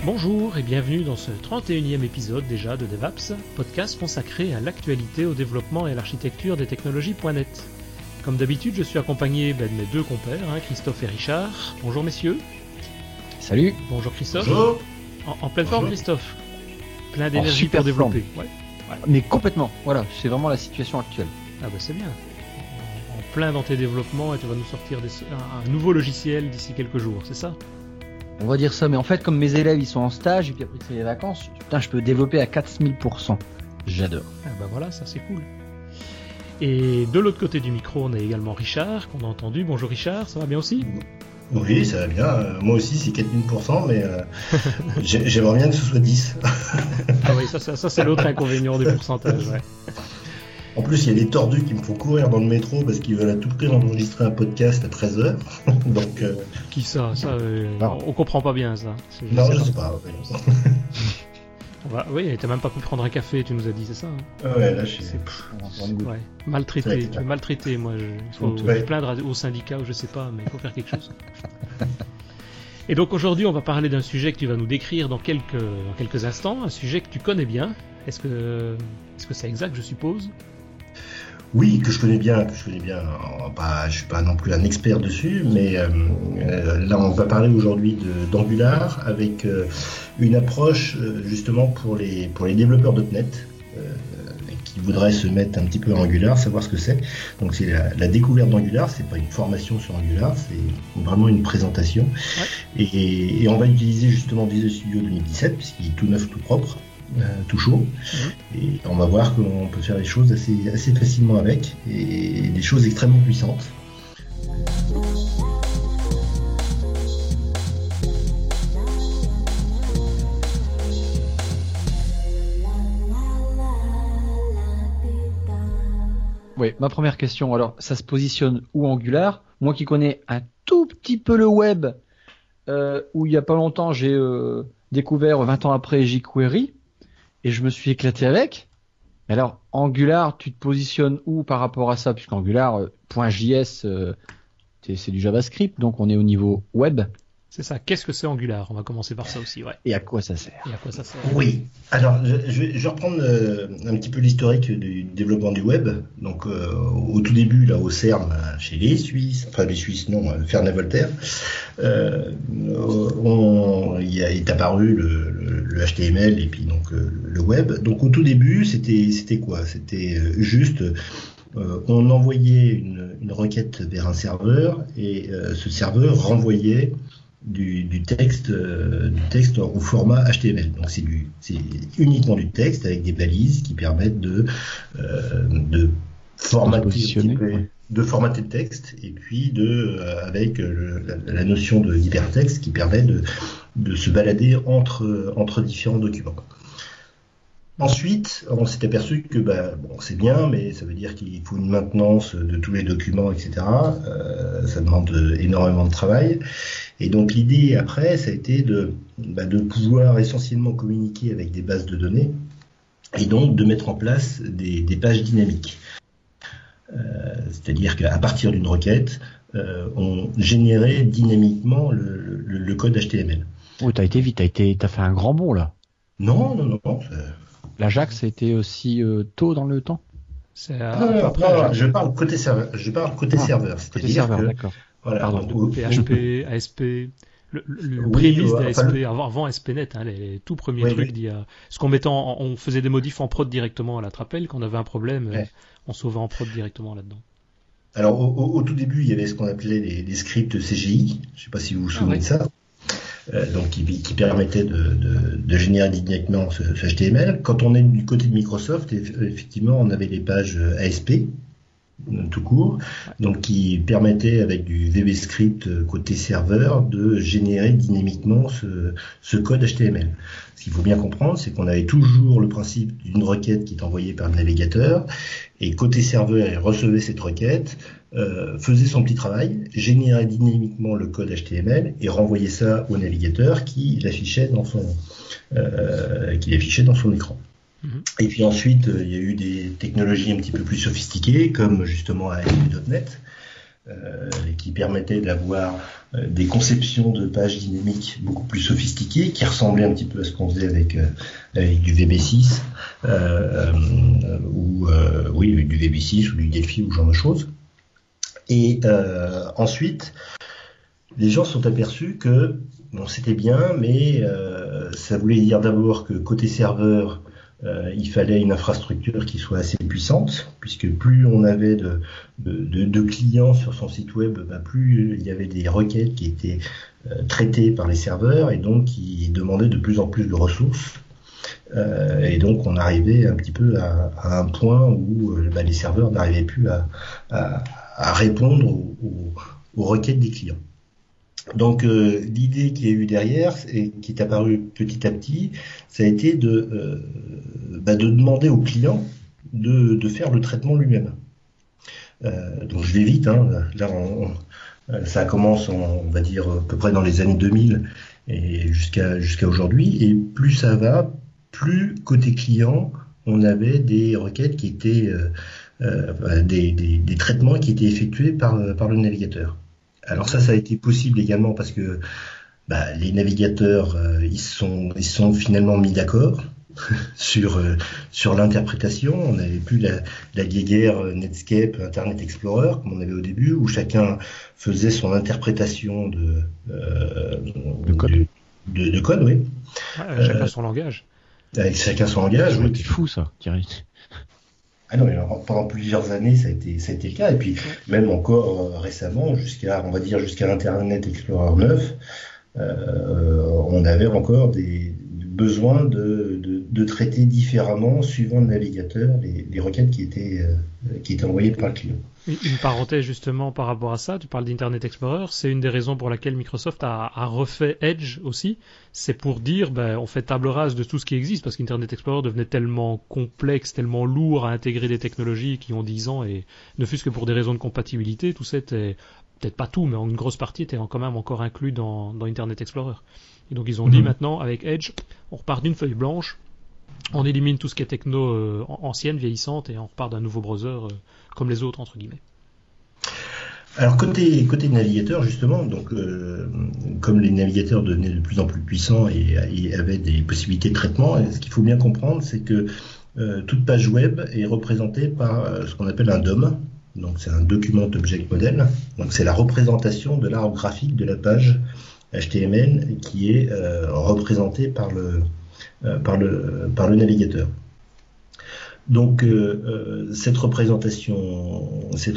Bonjour et bienvenue dans ce 31e épisode déjà de DevApps, podcast consacré à l'actualité, au développement et à l'architecture des technologies.net. Comme d'habitude, je suis accompagné de mes deux compères, Christophe et Richard. Bonjour messieurs. Salut. Bonjour Christophe. Bonjour. En pleine forme Christophe. Plein d'énergie pour développer. Ouais. Mais complètement, voilà, c'est vraiment la situation actuelle. Ah bah c'est bien. En plein dans tes développements et tu vas nous sortir un nouveau logiciel d'ici quelques jours, c'est ça ? On va dire ça, mais en fait, comme mes élèves ils sont en stage et puis après c'est les vacances, putain, je peux développer à 4000%. J'adore. Ah bah voilà, ça c'est cool. Et de l'autre côté du micro, on a également Richard, qu'on a entendu. Bonjour Richard, ça va bien aussi ? Oui, ça va bien. Moi aussi, c'est 4000%, mais j'aimerais bien que ce soit 10. Ah oui, ça c'est l'autre inconvénient du pourcentage, ouais. En plus, il y a des tordus qui me font courir dans le métro parce qu'ils veulent à tout prix enregistrer un podcast à 13h. Donc, Qui ça on comprend pas bien ça. Non, je sais pas. Oui, t'as même pas pu prendre un café, tu nous as dit, c'est ça Ouais, là, je suis... Ouais. Maltraité, tu es maltraité, moi. Il faut te plaindre au syndicat ou je sais pas, mais il faut faire quelque chose. Et donc aujourd'hui, on va parler d'un sujet que tu vas nous décrire dans quelques instants, un sujet que tu connais bien. Est-ce que c'est exact, je suppose ? Oui, que je connais bien. Je suis pas non plus un expert dessus, mais là, on va parler aujourd'hui d'Angular avec une approche justement pour les développeurs .NET qui voudraient se mettre un petit peu à Angular, savoir ce que c'est. Donc c'est la découverte d'Angular, c'est pas une formation sur Angular, c'est vraiment une présentation. Ouais. Et on va utiliser justement Visual Studio 2017 puisqu'il est tout neuf, tout propre. Tout chaud, et on va voir qu'on peut faire des choses assez facilement avec, et des choses extrêmement puissantes. Oui, ma première question, alors ça se positionne où Angular ? Moi qui connais un tout petit peu le web, où il y a pas longtemps j'ai découvert 20 ans après jQuery, et je me suis éclaté avec. Alors, Angular, tu te positionnes où par rapport à ça ? Puisqu'Angular, .js, c'est du JavaScript, donc on est au niveau web. C'est ça. Qu'est-ce que c'est Angular ? On va commencer par ça aussi, ouais. Et à quoi ça sert ? Oui. Alors, je vais reprendre un petit peu l'historique du développement du web. Donc, au tout début, là, au CERN, chez les Suisses, Ferney-Voltaire, il est apparu le HTML et puis donc le web. Donc, au tout début, c'était quoi ? C'était juste... on envoyait une requête vers un serveur et ce serveur renvoyait du texte au format HTML. Donc c'est uniquement du texte avec des balises qui permettent de formater le texte et puis avec la notion de hypertexte qui permet de se balader entre différents documents. Ensuite, on s'est aperçu que c'est bien, mais ça veut dire qu'il faut une maintenance de tous les documents, etc. Ça demande énormément de travail. Et donc l'idée après, ça a été de pouvoir essentiellement communiquer avec des bases de données et donc de mettre en place des pages dynamiques. C'est-à-dire qu'à partir d'une requête, on générait dynamiquement le code HTML. Oh, t'as été vite, t'as fait un grand bond là. Non. L'Ajax a été aussi tôt dans le temps. Je parle côté serveur. C'est-à-dire côté serveur, que, d'accord. Voilà, pardon, PHP, ASP, le prémisse d'ASP, avant ASP.NET, les tout premiers trucs d'il y a... Ce qu'on mettait on faisait des modifs en prod directement à la Trapel, quand on avait un problème, on sauvait en prod directement là-dedans. Alors au tout début, il y avait ce qu'on appelait les scripts CGI, je ne sais pas si vous vous souvenez de ça. Donc qui permettait de générer dynamiquement ce HTML. Quand on est du côté de Microsoft, effectivement, on avait les pages ASP tout court, donc qui permettait avec du VB-Script côté serveur de générer dynamiquement ce code HTML. Ce qu'il faut bien comprendre, c'est qu'on avait toujours le principe d'une requête qui est envoyée par le navigateur, et côté serveur, il recevait cette requête, faisait son petit travail, générait dynamiquement le code HTML et renvoyait ça au navigateur qui l'affichait dans son écran. Et puis ensuite, il y a eu des technologies un petit peu plus sophistiquées, comme justement ASP.NET, qui permettait d'avoir des conceptions de pages dynamiques beaucoup plus sophistiquées, qui ressemblaient un petit peu à ce qu'on faisait avec du VB6, ou du VB6 ou du Delphi ou ce genre de choses. Et ensuite, les gens se sont aperçus que bon, c'était bien, mais ça voulait dire d'abord que côté serveur, il fallait une infrastructure qui soit assez puissante, puisque plus on avait de clients sur son site web, plus il y avait des requêtes qui étaient traitées par les serveurs et donc qui demandaient de plus en plus de ressources. Et donc on arrivait un petit peu à un point où les serveurs n'arrivaient plus à répondre aux requêtes des clients. Donc l'idée qu'il y a eu derrière et qui est apparue petit à petit, ça a été de demander au client de faire le traitement lui-même. Donc je vais vite, hein. Là ça commence, on va dire à peu près dans les années 2000 et jusqu'à aujourd'hui, et plus ça va, plus côté client on avait des requêtes qui étaient des traitements qui étaient effectués par le navigateur. Alors ça a été possible également parce que les navigateurs ils se sont finalement mis d'accord sur l'interprétation. On n'avait plus la guéguerre Netscape, Internet Explorer comme on avait au début, où chacun faisait son interprétation de code. De code, oui. Ouais, chacun son langage. Avec chacun son langage. C'est fou ça, Thierry. Ah non, mais pendant plusieurs années, ça a été le cas. Et puis, même encore récemment, jusqu'à Internet Explorer 9, on avait encore des besoins de traiter différemment, suivant le navigateur, les requêtes qui étaient envoyées par le client. Une parenthèse justement par rapport à ça, tu parles d'Internet Explorer, c'est une des raisons pour laquelle Microsoft a refait Edge aussi, c'est pour dire on fait table rase de tout ce qui existe, parce qu'Internet Explorer devenait tellement complexe, tellement lourd à intégrer des technologies qui ont 10 ans, et ne fût-ce que pour des raisons de compatibilité, tout ça était, peut-être pas tout, mais une grosse partie était quand même encore inclus dans Internet Explorer. Et donc ils ont dit maintenant, avec Edge, on repart d'une feuille blanche, on élimine tout ce qui est techno ancienne, vieillissante, et on repart d'un nouveau browser comme les autres, entre guillemets. Alors côté navigateur, justement, donc comme les navigateurs devenaient de plus en plus puissants et avaient des possibilités de traitement, ce qu'il faut bien comprendre, c'est que toute page web est représentée par ce qu'on appelle un DOM. Donc c'est un Document Object Model. Donc c'est la représentation de l'arbre graphique de la page HTML qui est représentée par le navigateur. Donc cette représentation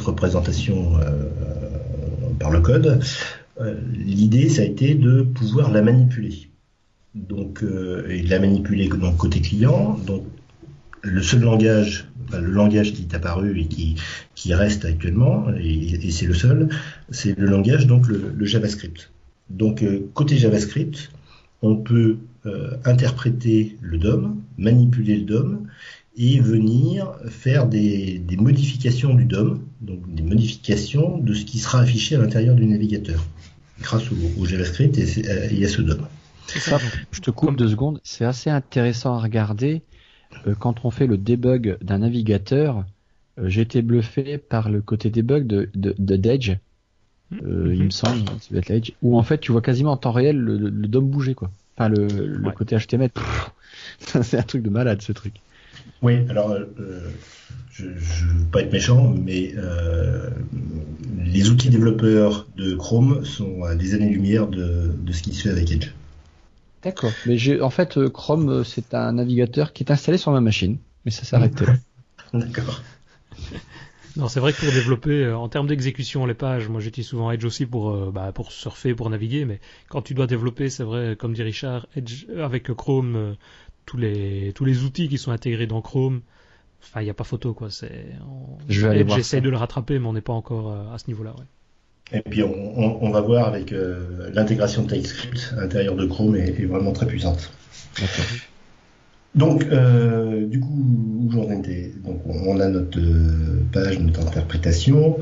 par le code, l'idée ça a été de pouvoir la manipuler. Donc et de la manipuler donc côté client. Donc le seul langage, le langage qui est apparu et qui reste actuellement, et c'est le seul, c'est le langage donc le JavaScript. Donc côté JavaScript, on peut interpréter le DOM, manipuler le DOM et venir faire des modifications du DOM, donc des modifications de ce qui sera affiché à l'intérieur du navigateur, grâce au JavaScript et à ce DOM. Ça, je te coupe 2 secondes, c'est assez intéressant à regarder. Quand on fait le debug d'un navigateur, j'ai été bluffé par le côté debug d'Edge. Il me semble, ça doit être Edge, où en fait tu vois quasiment en temps réel le DOM bouger, quoi. Enfin le côté HTML, c'est un truc de malade ce truc. Oui, alors je veux pas être méchant, mais les outils développeurs de Chrome sont à des années-lumière de ce qui se fait avec Edge. D'accord, mais en fait Chrome c'est un navigateur qui est installé sur ma machine, mais ça s'arrête là. D'accord. Non, c'est vrai que pour développer, en termes d'exécution, les pages, moi j'utilise souvent Edge aussi pour surfer, pour naviguer, mais quand tu dois développer, c'est vrai, comme dit Richard, Edge, avec Chrome, tous les outils qui sont intégrés dans Chrome, enfin, il n'y a pas photo, quoi. J'essaie de le rattraper, mais on n'est pas encore à ce niveau-là, ouais. Et puis on va voir avec l'intégration de TypeScript à l'intérieur de Chrome est vraiment très puissante. D'accord. Donc, du coup, où j'en étais ? Donc, on a notre page, notre interprétation.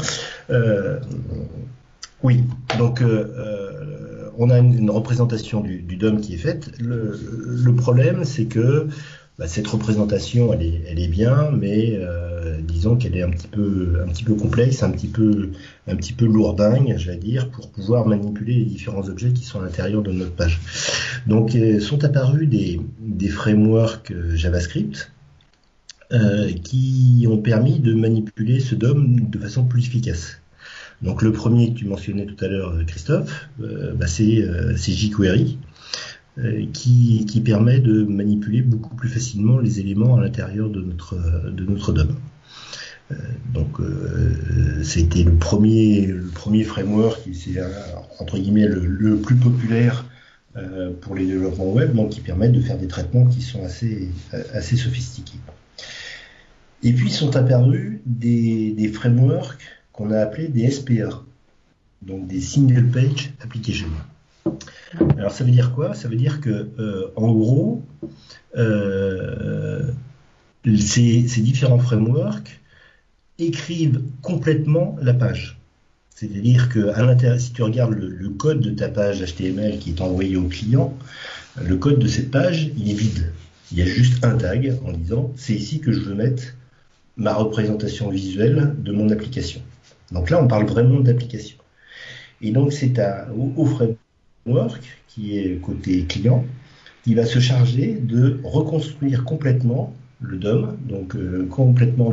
Oui, donc on a une représentation du DOM qui est faite. Le problème, c'est que cette représentation, elle est bien, mais disons qu'elle est un petit peu complexe, un petit peu lourdingue, j'allais dire, pour pouvoir manipuler les différents objets qui sont à l'intérieur de notre page. Donc sont apparus des frameworks JavaScript qui ont permis de manipuler ce DOM de façon plus efficace. Donc le premier que tu mentionnais tout à l'heure, Christophe, c'est jQuery, qui permet de manipuler beaucoup plus facilement les éléments à l'intérieur de notre DOM. C'était le premier framework qui c'est entre guillemets le plus populaire pour les développements web, donc qui permet de faire des traitements qui sont assez sophistiqués. Et puis sont apparus des frameworks qu'on a appelés des SPA, donc des Single Page Applications. Alors ça veut dire quoi ? Ça veut dire que en gros, ces différents frameworks écrivent complètement la page. C'est-à-dire que à l'intérieur, si tu regardes le code de ta page HTML qui est envoyé au client, le code de cette page, il est vide. Il y a juste un tag en disant c'est ici que je veux mettre ma représentation visuelle de mon application. Donc là, on parle vraiment d'application. Et donc c'est au framework qui est côté client, qui va se charger de reconstruire complètement le DOM, donc complètement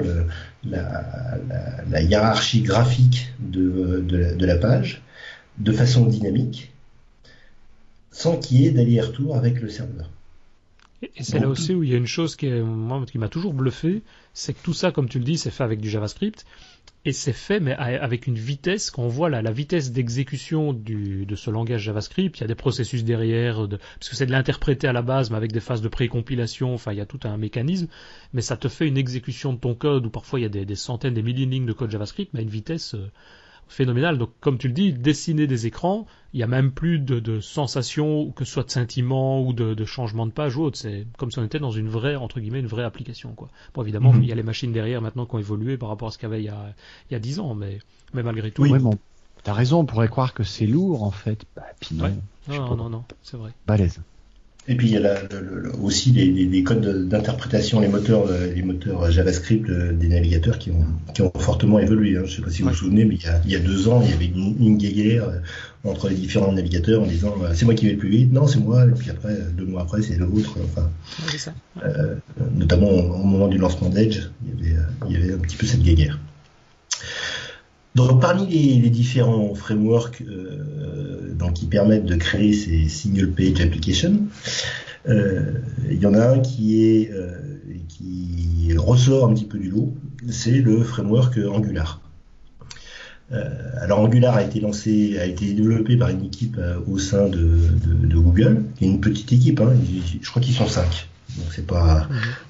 la hiérarchie graphique de la page, de façon dynamique, sans qu'il y ait d'aller-retour avec le serveur. Et c'est là aussi où il y a une chose qui m'a toujours bluffé, c'est que tout ça, comme tu le dis, c'est fait avec du JavaScript, et c'est fait mais avec une vitesse, quand on voit la vitesse d'exécution de ce langage JavaScript, il y a des processus derrière, parce que c'est de l'interpréter à la base, mais avec des phases de précompilation, enfin il y a tout un mécanisme, mais ça te fait une exécution de ton code, où parfois il y a des centaines, des milliers de lignes de code JavaScript, mais à une vitesse phénoménale. Donc comme tu le dis, dessiner des écrans, il n'y a même plus de sensation, que ce soit de scintillement ou de changement de page ou autre. C'est comme si on était dans une vraie, entre guillemets, une vraie application, quoi. Bon, évidemment, il y a les machines derrière maintenant qui ont évolué par rapport à ce qu'il y avait il y a 10 ans, mais malgré tout. Oui, vraiment. T'as raison, on pourrait croire que c'est lourd, en fait. Puis non. Ouais. Non, c'est vrai. Balèze. Et puis il y a aussi les codes d'interprétation, les moteurs JavaScript des navigateurs qui ont fortement évolué. Je ne sais pas si vous vous souvenez, mais il y a 2 ans, il y avait une guéguerre entre les différents navigateurs en disant c'est moi qui vais le plus vite, non c'est moi, et puis après 2 mois après c'est l'autre. Enfin, c'est ça. Notamment au moment du lancement d'Edge, il y avait un petit peu cette guéguerre. Donc parmi les différents frameworks qui permettent de créer ces single page applications, il y en a un qui ressort un petit peu du lot, c'est le framework Angular. Alors Angular a été développé par une équipe au sein de Google, qui est une petite équipe, je crois qu'ils sont 5. Donc c'est pas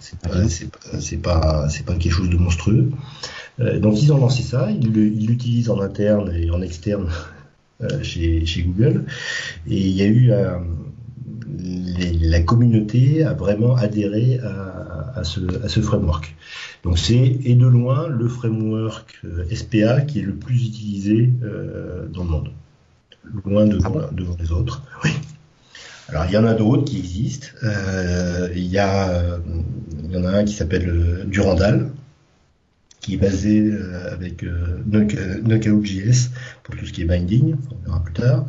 quelque chose de monstrueux. Donc ils ont lancé ça, ils l'utilisent en interne et en externe chez Google, et il y a eu la communauté a vraiment adhéré à ce framework. Donc c'est et de loin le framework SPA qui est le plus utilisé dans le monde, loin devant les autres. Oui. Alors il y en a d'autres qui existent. Il y en a un qui s'appelle Durandal, qui est basé avec Knockout.js pour tout ce qui est binding, on verra plus tard.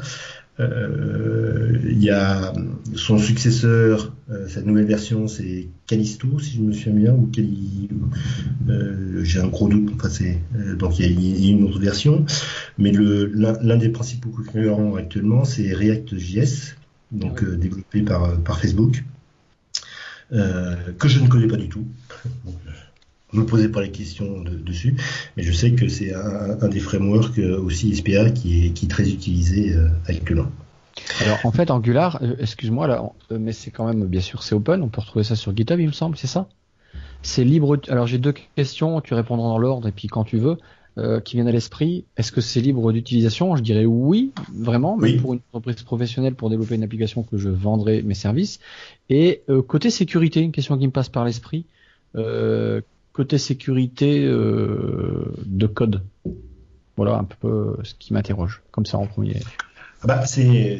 Il y a son successeur, sa nouvelle version, c'est Callisto, si je me souviens bien, ou j'ai un gros doute. Enfin, donc il y a une autre version, mais l'un des principaux concurrents actuellement, c'est React.js, donc développé par Facebook, que je ne connais pas du tout. Donc, ne me posez pas les questions dessus, mais je sais que c'est un des frameworks aussi SPA qui est très utilisé actuellement. Alors en fait Angular, excuse-moi là, mais c'est quand même, bien sûr c'est open, on peut retrouver ça sur GitHub il me semble, c'est ça ? C'est libre. Alors j'ai 2 questions, tu répondras dans l'ordre et puis quand tu veux, qui viennent à l'esprit. Est-ce que c'est libre d'utilisation ? Je dirais oui, vraiment, mais pour une entreprise professionnelle, pour développer une application que je vendrai mes services. Et côté sécurité, une question qui me passe par l'esprit. Côté sécurité de code, voilà un peu ce qui m'interroge, comme ça en premier. C'est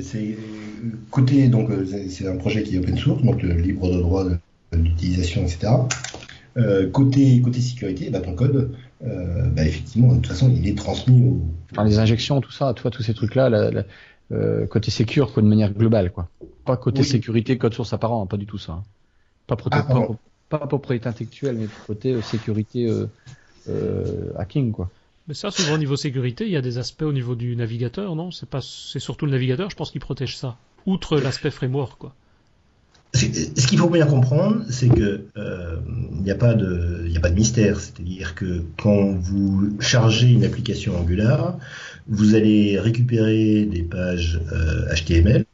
côté, donc c'est un projet qui est open source, donc libre de droit d'utilisation, etc. Côté sécurité, ton code, effectivement, de toute façon, il est transmis au... Enfin, les injections, tout ça, tous ces trucs-là, côté sécure, de manière globale, quoi. Pas côté sécurité, code source apparent, hein, pas du tout ça. Hein. Pas propriété intellectuelle, mais côté sécurité hacking, quoi. Mais ça, souvent au niveau sécurité, il y a des aspects au niveau du navigateur, non ? C'est surtout le navigateur, je pense, qui protège ça. Outre l'aspect framework, quoi. Ce qu'il faut bien comprendre, c'est que il n'y a pas de mystère. C'est-à-dire que quand vous chargez une application Angular, vous allez récupérer des pages HTML,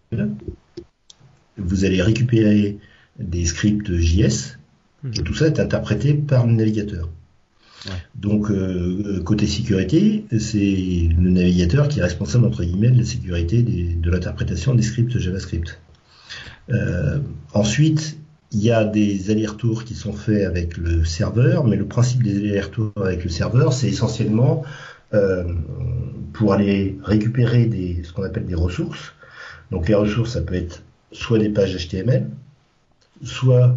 vous allez récupérer des scripts JS, et tout ça est interprété par le navigateur. Ouais. Donc, côté sécurité, c'est le navigateur qui est responsable, entre guillemets, de la sécurité de l'interprétation des scripts JavaScript. Ensuite, il y a des allers-retours qui sont faits avec le serveur, mais le principe des allers-retours avec le serveur, c'est essentiellement pour aller récupérer ce qu'on appelle des ressources. Donc les ressources, ça peut être soit des pages HTML, soit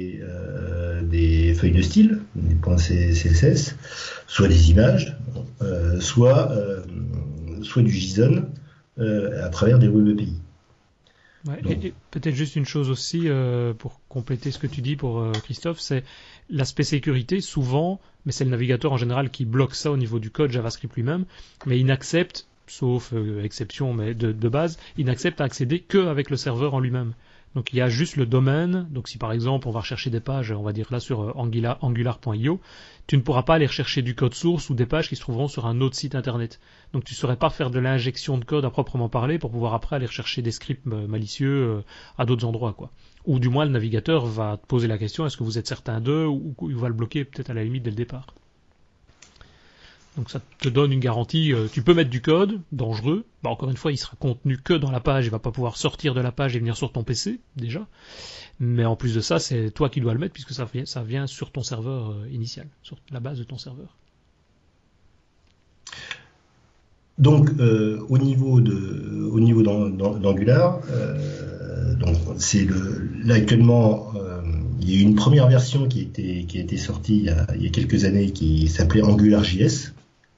des feuilles de style, des points CSS, soit des images, soit du JSON à travers des Web API. Ouais, et peut-être juste une chose aussi pour compléter ce que tu dis pour Christophe, c'est l'aspect sécurité souvent, mais c'est le navigateur en général qui bloque ça au niveau du code JavaScript lui-même, mais il n'accepte, sauf exception mais de base, il n'accepte à accéder que avec le serveur en lui-même. Donc il y a juste le domaine, donc si par exemple on va rechercher des pages, on va dire là sur angular.io, tu ne pourras pas aller rechercher du code source ou des pages qui se trouveront sur un autre site internet. Donc tu ne saurais pas faire de l'injection de code à proprement parler pour pouvoir après aller rechercher des scripts malicieux à d'autres endroits, quoi. Ou du moins le navigateur va te poser la question, est-ce que vous êtes certain d'eux, ou il va le bloquer peut-être à la limite dès le départ. Donc ça te donne une garantie, tu peux mettre du code dangereux, encore une fois il sera contenu que dans la page, il va pas pouvoir sortir de la page et venir sur ton PC déjà, mais en plus de ça c'est toi qui dois le mettre puisque ça vient sur ton serveur initial, sur la base de ton serveur. Donc au niveau d'Angular, donc c'est là actuellement il y a eu une première version qui a été sortie il y a quelques années qui s'appelait AngularJS.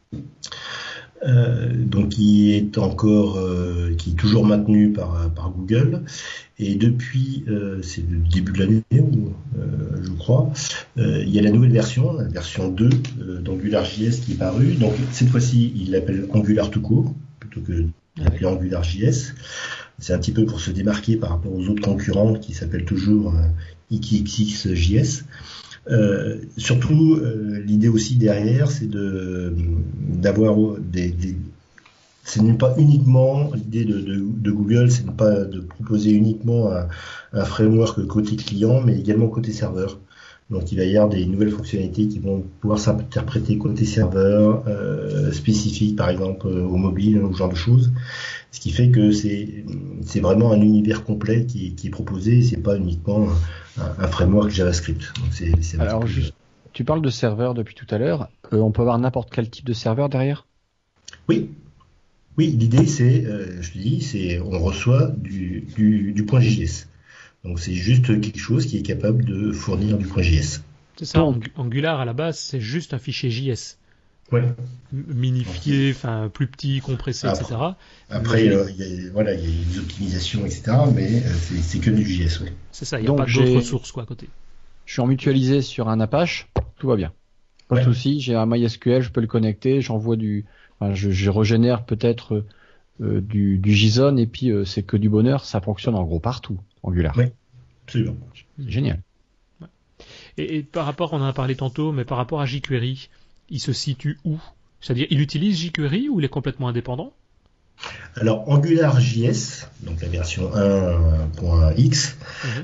Donc qui est toujours maintenu par Google, et depuis c'est le début de l'année je crois, il y a la nouvelle version, la version 2 d'AngularJS qui est parue. Donc cette fois-ci il l'appelle Angular tout court plutôt que d'appeler AngularJS. C'est un petit peu pour se démarquer par rapport aux autres concurrents qui s'appellent toujours XXXJS. Surtout, l'idée aussi derrière, c'est d'avoir ce n'est pas uniquement l'idée de Google, c'est pas de proposer uniquement un framework côté client, mais également côté serveur. Donc il va y avoir des nouvelles fonctionnalités qui vont pouvoir s'interpréter côté serveur, spécifique par exemple au mobile ou ce genre de choses. Ce qui fait que c'est vraiment un univers complet qui est proposé, c'est pas uniquement un framework JavaScript. Donc c'est alors tu parles de serveur depuis tout à l'heure, on peut avoir n'importe quel type de serveur derrière ? Oui, l'idée c'est, je te dis, c'est on reçoit du point JS. Donc c'est juste quelque chose qui est capable de fournir du point JS. C'est ça, Angular à la base c'est juste un fichier JS. Ouais. Minifié, enfin plus petit, compressé, etc. Après, il y a des optimisations, etc. Mais c'est que du JS, ouais. C'est ça, il n'y a pas d'autres sources quoi à côté. Je suis en mutualisé sur un Apache, tout va bien. Pas de souci, j'ai un MySQL, je peux le connecter, j'envoie je régénère peut-être du JSON et puis c'est que du bonheur, ça fonctionne en gros partout, Angular. Oui, absolument. Génial. Ouais. Et par rapport, on en a parlé tantôt, mais par rapport à jQuery, il se situe où ? C'est-à-dire, il utilise jQuery ou il est complètement indépendant ? Alors, AngularJS, donc la version 1.x,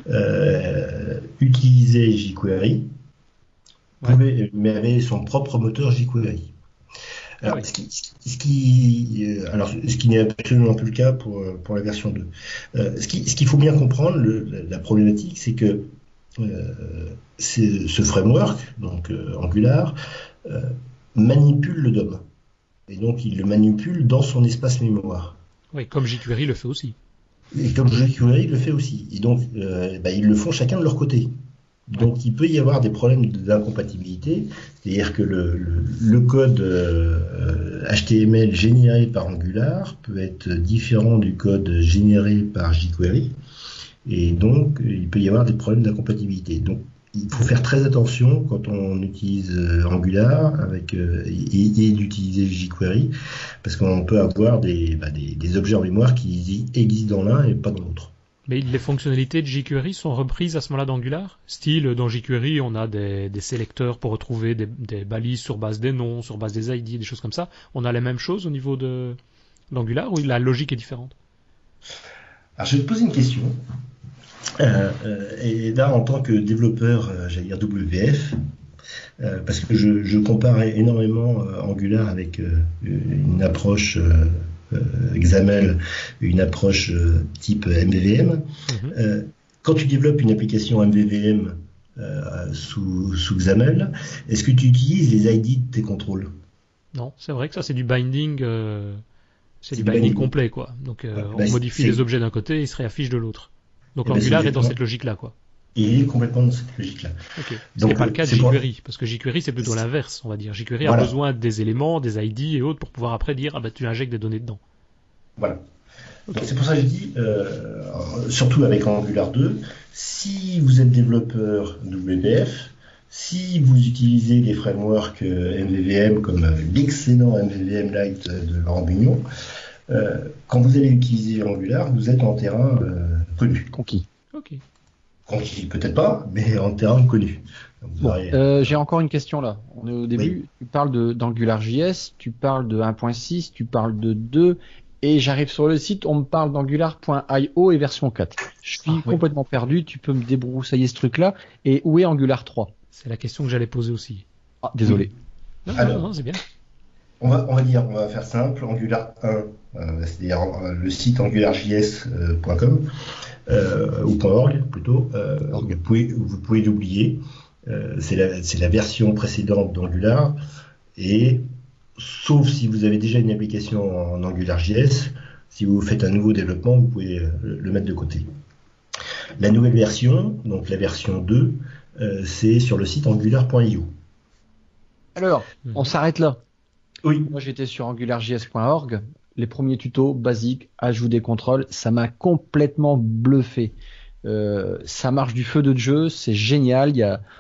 utilisait jQuery, mais avait son propre moteur jQuery. Alors, ce qui n'est absolument plus le cas pour la version 2. Ce qu'il faut bien comprendre, la problématique, c'est que ce framework, donc Angular, manipule le DOM. Et donc, il le manipule dans son espace mémoire. Oui, comme jQuery le fait aussi. Et comme jQuery le fait aussi. Et donc, ils le font chacun de leur côté. Donc il peut y avoir des problèmes d'incompatibilité, c'est-à-dire que le code HTML généré par Angular peut être différent du code généré par jQuery, et donc il peut y avoir des problèmes d'incompatibilité. Donc il faut faire très attention quand on utilise Angular et d'utiliser jQuery, parce qu'on peut avoir des objets en mémoire qui existent dans l'un et pas dans l'autre. Mais les fonctionnalités de jQuery sont reprises à ce moment-là d'Angular. Style, dans jQuery, on a des sélecteurs pour retrouver des balises sur base des noms, sur base des ID, des choses comme ça. On a les mêmes choses au niveau d'Angular, ou la logique est différente? Alors, je vais te poser une question. Et là, en tant que développeur, j'allais dire WF, parce que je compare énormément Angular avec une approche XAML, une approche type MVVM. Quand tu développes une application MVVM sous XAML, est-ce que tu utilises les ID de tes contrôles? Non, c'est vrai que ça c'est du binding, c'est du binding complet, quoi. Donc on modifie les objets d'un côté et ils se réaffichent de l'autre. Donc Angular est dans cette logique-là, quoi. Il est complètement dans cette logique-là. Okay. Ce n'est pas le cas de jQuery, parce que jQuery c'est plutôt l'inverse, on va dire. jQuery a besoin des éléments, des ID et autres pour pouvoir après dire tu injectes des données dedans. Voilà. Donc c'est pour ça que je dis, surtout avec Angular 2, si vous êtes développeur WPF, si vous utilisez des frameworks MVVM comme l'excellent MVVM Lite de Laurent Bugnon, quand vous allez utiliser Angular, vous êtes en terrain connu. Conquis. Ok. Conquis, peut-être pas, mais en terrain connu. J'ai encore une question là. On est au début. Oui. Tu parles d'AngularJS, tu parles de 1.6, tu parles de 2, et j'arrive sur le site, on me parle d'Angular.io et version 4. Je suis complètement perdu. Tu peux me débroussailler ce truc-là. Et où est Angular 3? C'est la question que j'allais poser aussi. Ah, désolé. Non, c'est bien. On va faire simple. Angular 1, c'est-à-dire le site angularjs.com ou .org plutôt. Vous pouvez l'oublier. C'est la version précédente d'Angular, et sauf si vous avez déjà une application en AngularJS, si vous faites un nouveau développement, vous pouvez le mettre de côté. La nouvelle version, donc la version 2, c'est sur le site angular.io. Alors, on s'arrête là. Oui. Moi, j'étais sur angularjs.org. Les premiers tutos basiques, ajout des contrôles, ça m'a complètement bluffé. Ça marche du feu de Dieu, c'est génial.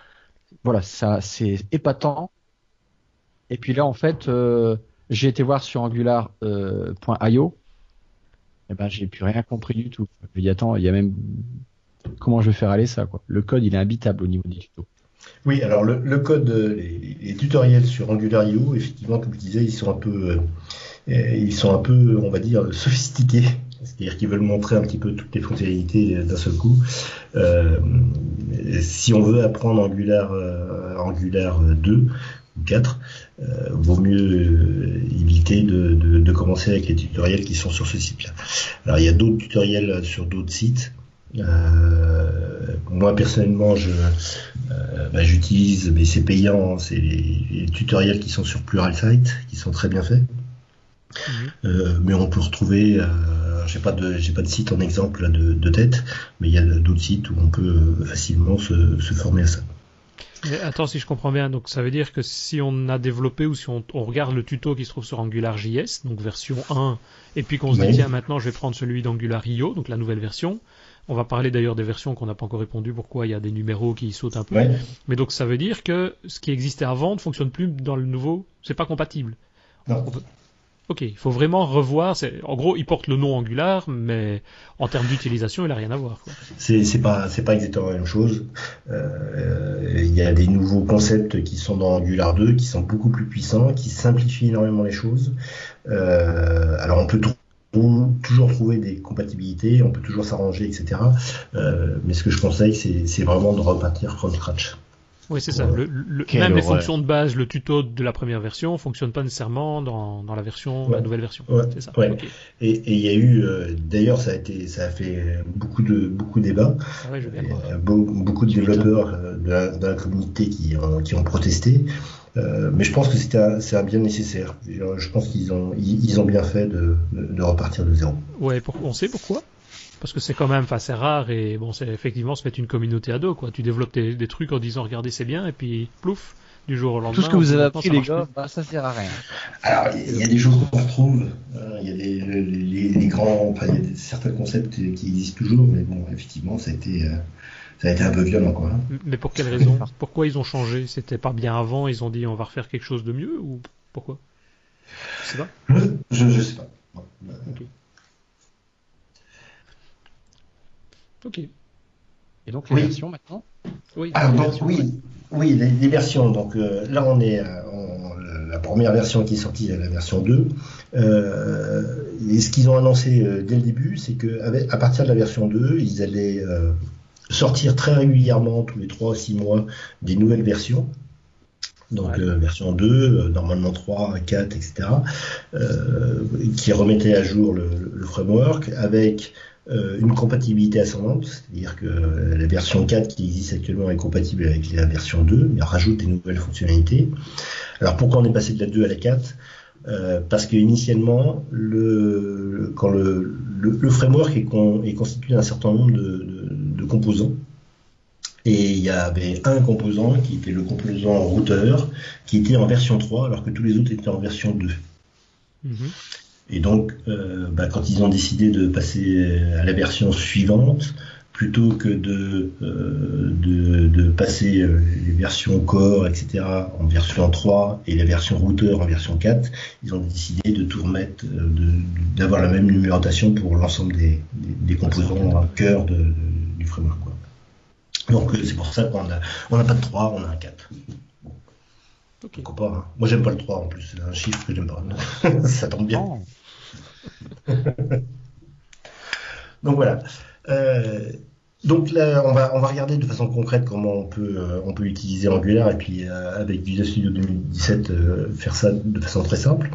Ça, c'est épatant. Et puis là, en fait, j'ai été voir sur angular.io. Et ben, j'ai plus rien compris du tout. Je me dis, attends, il y a même comment je vais faire aller ça, quoi. Le code, il est imbitable au niveau des tutos. Oui, alors le code, les tutoriels sur Angular.io, effectivement, comme je disais, ils sont un peu, on va dire, sophistiqués. C'est-à-dire qu'ils veulent montrer un petit peu toutes les fonctionnalités d'un seul coup. Si on veut apprendre Angular 2 ou 4, vaut mieux éviter de commencer avec les tutoriels qui sont sur ce site-là. Alors il y a d'autres tutoriels sur d'autres sites. Moi personnellement j'utilise, mais c'est payant, c'est les tutoriels qui sont sur Pluralsight, qui sont très bien faits. Mais on peut retrouver, j'ai pas de site en exemple là, de tête, mais il y a d'autres sites où on peut facilement se former à ça. Mais attends, si je comprends bien, donc ça veut dire que si on a développé ou si on regarde le tuto qui se trouve sur AngularJS, donc version 1, et puis qu'on se dit tiens maintenant je vais prendre celui d'Angular.io, donc la nouvelle version. On va parler d'ailleurs des versions qu'on n'a pas encore répondu, pourquoi il y a des numéros qui sautent un peu. Mais donc ça veut dire que ce qui existait avant ne fonctionne plus dans le nouveau, c'est pas compatible. Non. Ok, il faut vraiment revoir. En gros, il porte le nom Angular, mais en termes d'utilisation, il n'a rien à voir, quoi. C'est pas exactement la même chose. Il y a des nouveaux concepts qui sont dans Angular 2, qui sont beaucoup plus puissants, qui simplifient énormément les choses. Alors on peut toujours trouver des compatibilités, on peut toujours s'arranger, etc. Mais ce que je conseille, c'est vraiment de repartir from scratch. Oui, c'est ça. Même les fonctions de base, le tuto de la première version, ne fonctionne pas nécessairement dans la nouvelle version. C'est ça. Ouais. Okay. Et il y a eu, d'ailleurs, ça a fait beaucoup de débats. Ah ouais, je viens de voir. Beaucoup de développeurs de la communauté qui ont protesté. Mais je pense que c'est un bien nécessaire. Je pense qu'ils ont bien fait de repartir de zéro. Ouais, on sait pourquoi? Parce que c'est quand même, c'est rare et bon, c'est effectivement se mettre une communauté à dos, quoi. Tu développes des trucs en disant regardez c'est bien et puis plouf, du jour au lendemain. Tout ce que vous avez appris les gars, ça sert à rien. Alors il y a des choses qu'on retrouve, il y a les grands, il y a certains concepts qui existent toujours, mais bon effectivement ça a été un peu violent quoi. Mais pour quelle raison? Pourquoi ils ont changé? C'était pas bien avant, ils ont dit on va refaire quelque chose de mieux ou pourquoi? Je sais pas. Je sais pas. Non. Ok. Et donc les versions maintenant? Oui. Alors, oui, les versions. Donc là on est la première version qui est sortie, la version 2. Et ce qu'ils ont annoncé dès le début, c'est que à partir de la version 2, ils allaient sortir très régulièrement, tous les 3 ou 6 mois, des nouvelles versions. Donc version 2, normalement 3, 4, etc. Qui remettaient à jour le framework avec une compatibilité ascendante, c'est-à-dire que la version 4 qui existe actuellement est compatible avec la version 2, mais rajoute des nouvelles fonctionnalités. Alors pourquoi on est passé de la 2 à la 4 ? Parce que initialement, quand le framework est constitué d'un certain nombre de composants, et il y avait un composant qui était le composant routeur, qui était en version 3, alors que tous les autres étaient en version 2. Mm-hmm. Et donc, quand ils ont décidé de passer à la version suivante, plutôt que de passer les versions core, etc., en version 3 et la version routeur en version 4, ils ont décidé de tout remettre, d'avoir la même numérotation pour l'ensemble des composants cœur du framework, quoi. Donc c'est pour ça qu'on n'a pas de 3, on a un 4. Okay. Pourquoi pas, hein. Moi j'aime pas le 3 en plus, c'est un chiffre que j'aime pas. Ça tombe bien. Oh. Donc voilà. Donc là, on va regarder de façon concrète comment on peut utiliser Angular et puis avec Visual Studio 2017 faire ça de façon très simple.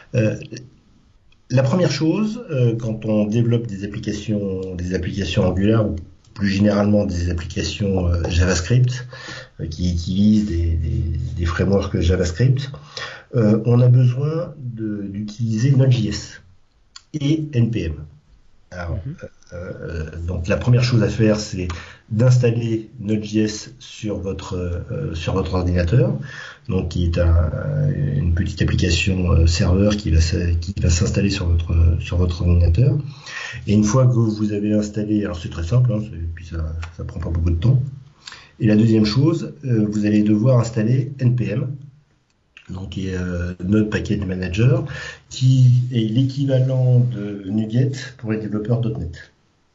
La première chose, quand on développe des applications Angular ou plus généralement des applications JavaScript qui utilisent des frameworks JavaScript, on a besoin d'utiliser Node.js et NPM. Alors, donc la première chose à faire, c'est d'installer Node.js sur votre ordinateur, donc qui est une petite application serveur qui va s'installer sur votre ordinateur. Et une fois que vous avez installé, alors c'est très simple, hein, puis ça prend pas beaucoup de temps. Et la deuxième chose, vous allez devoir installer NPM, donc qui est Node Package Manager, qui est l'équivalent de NuGet pour les développeurs .NET.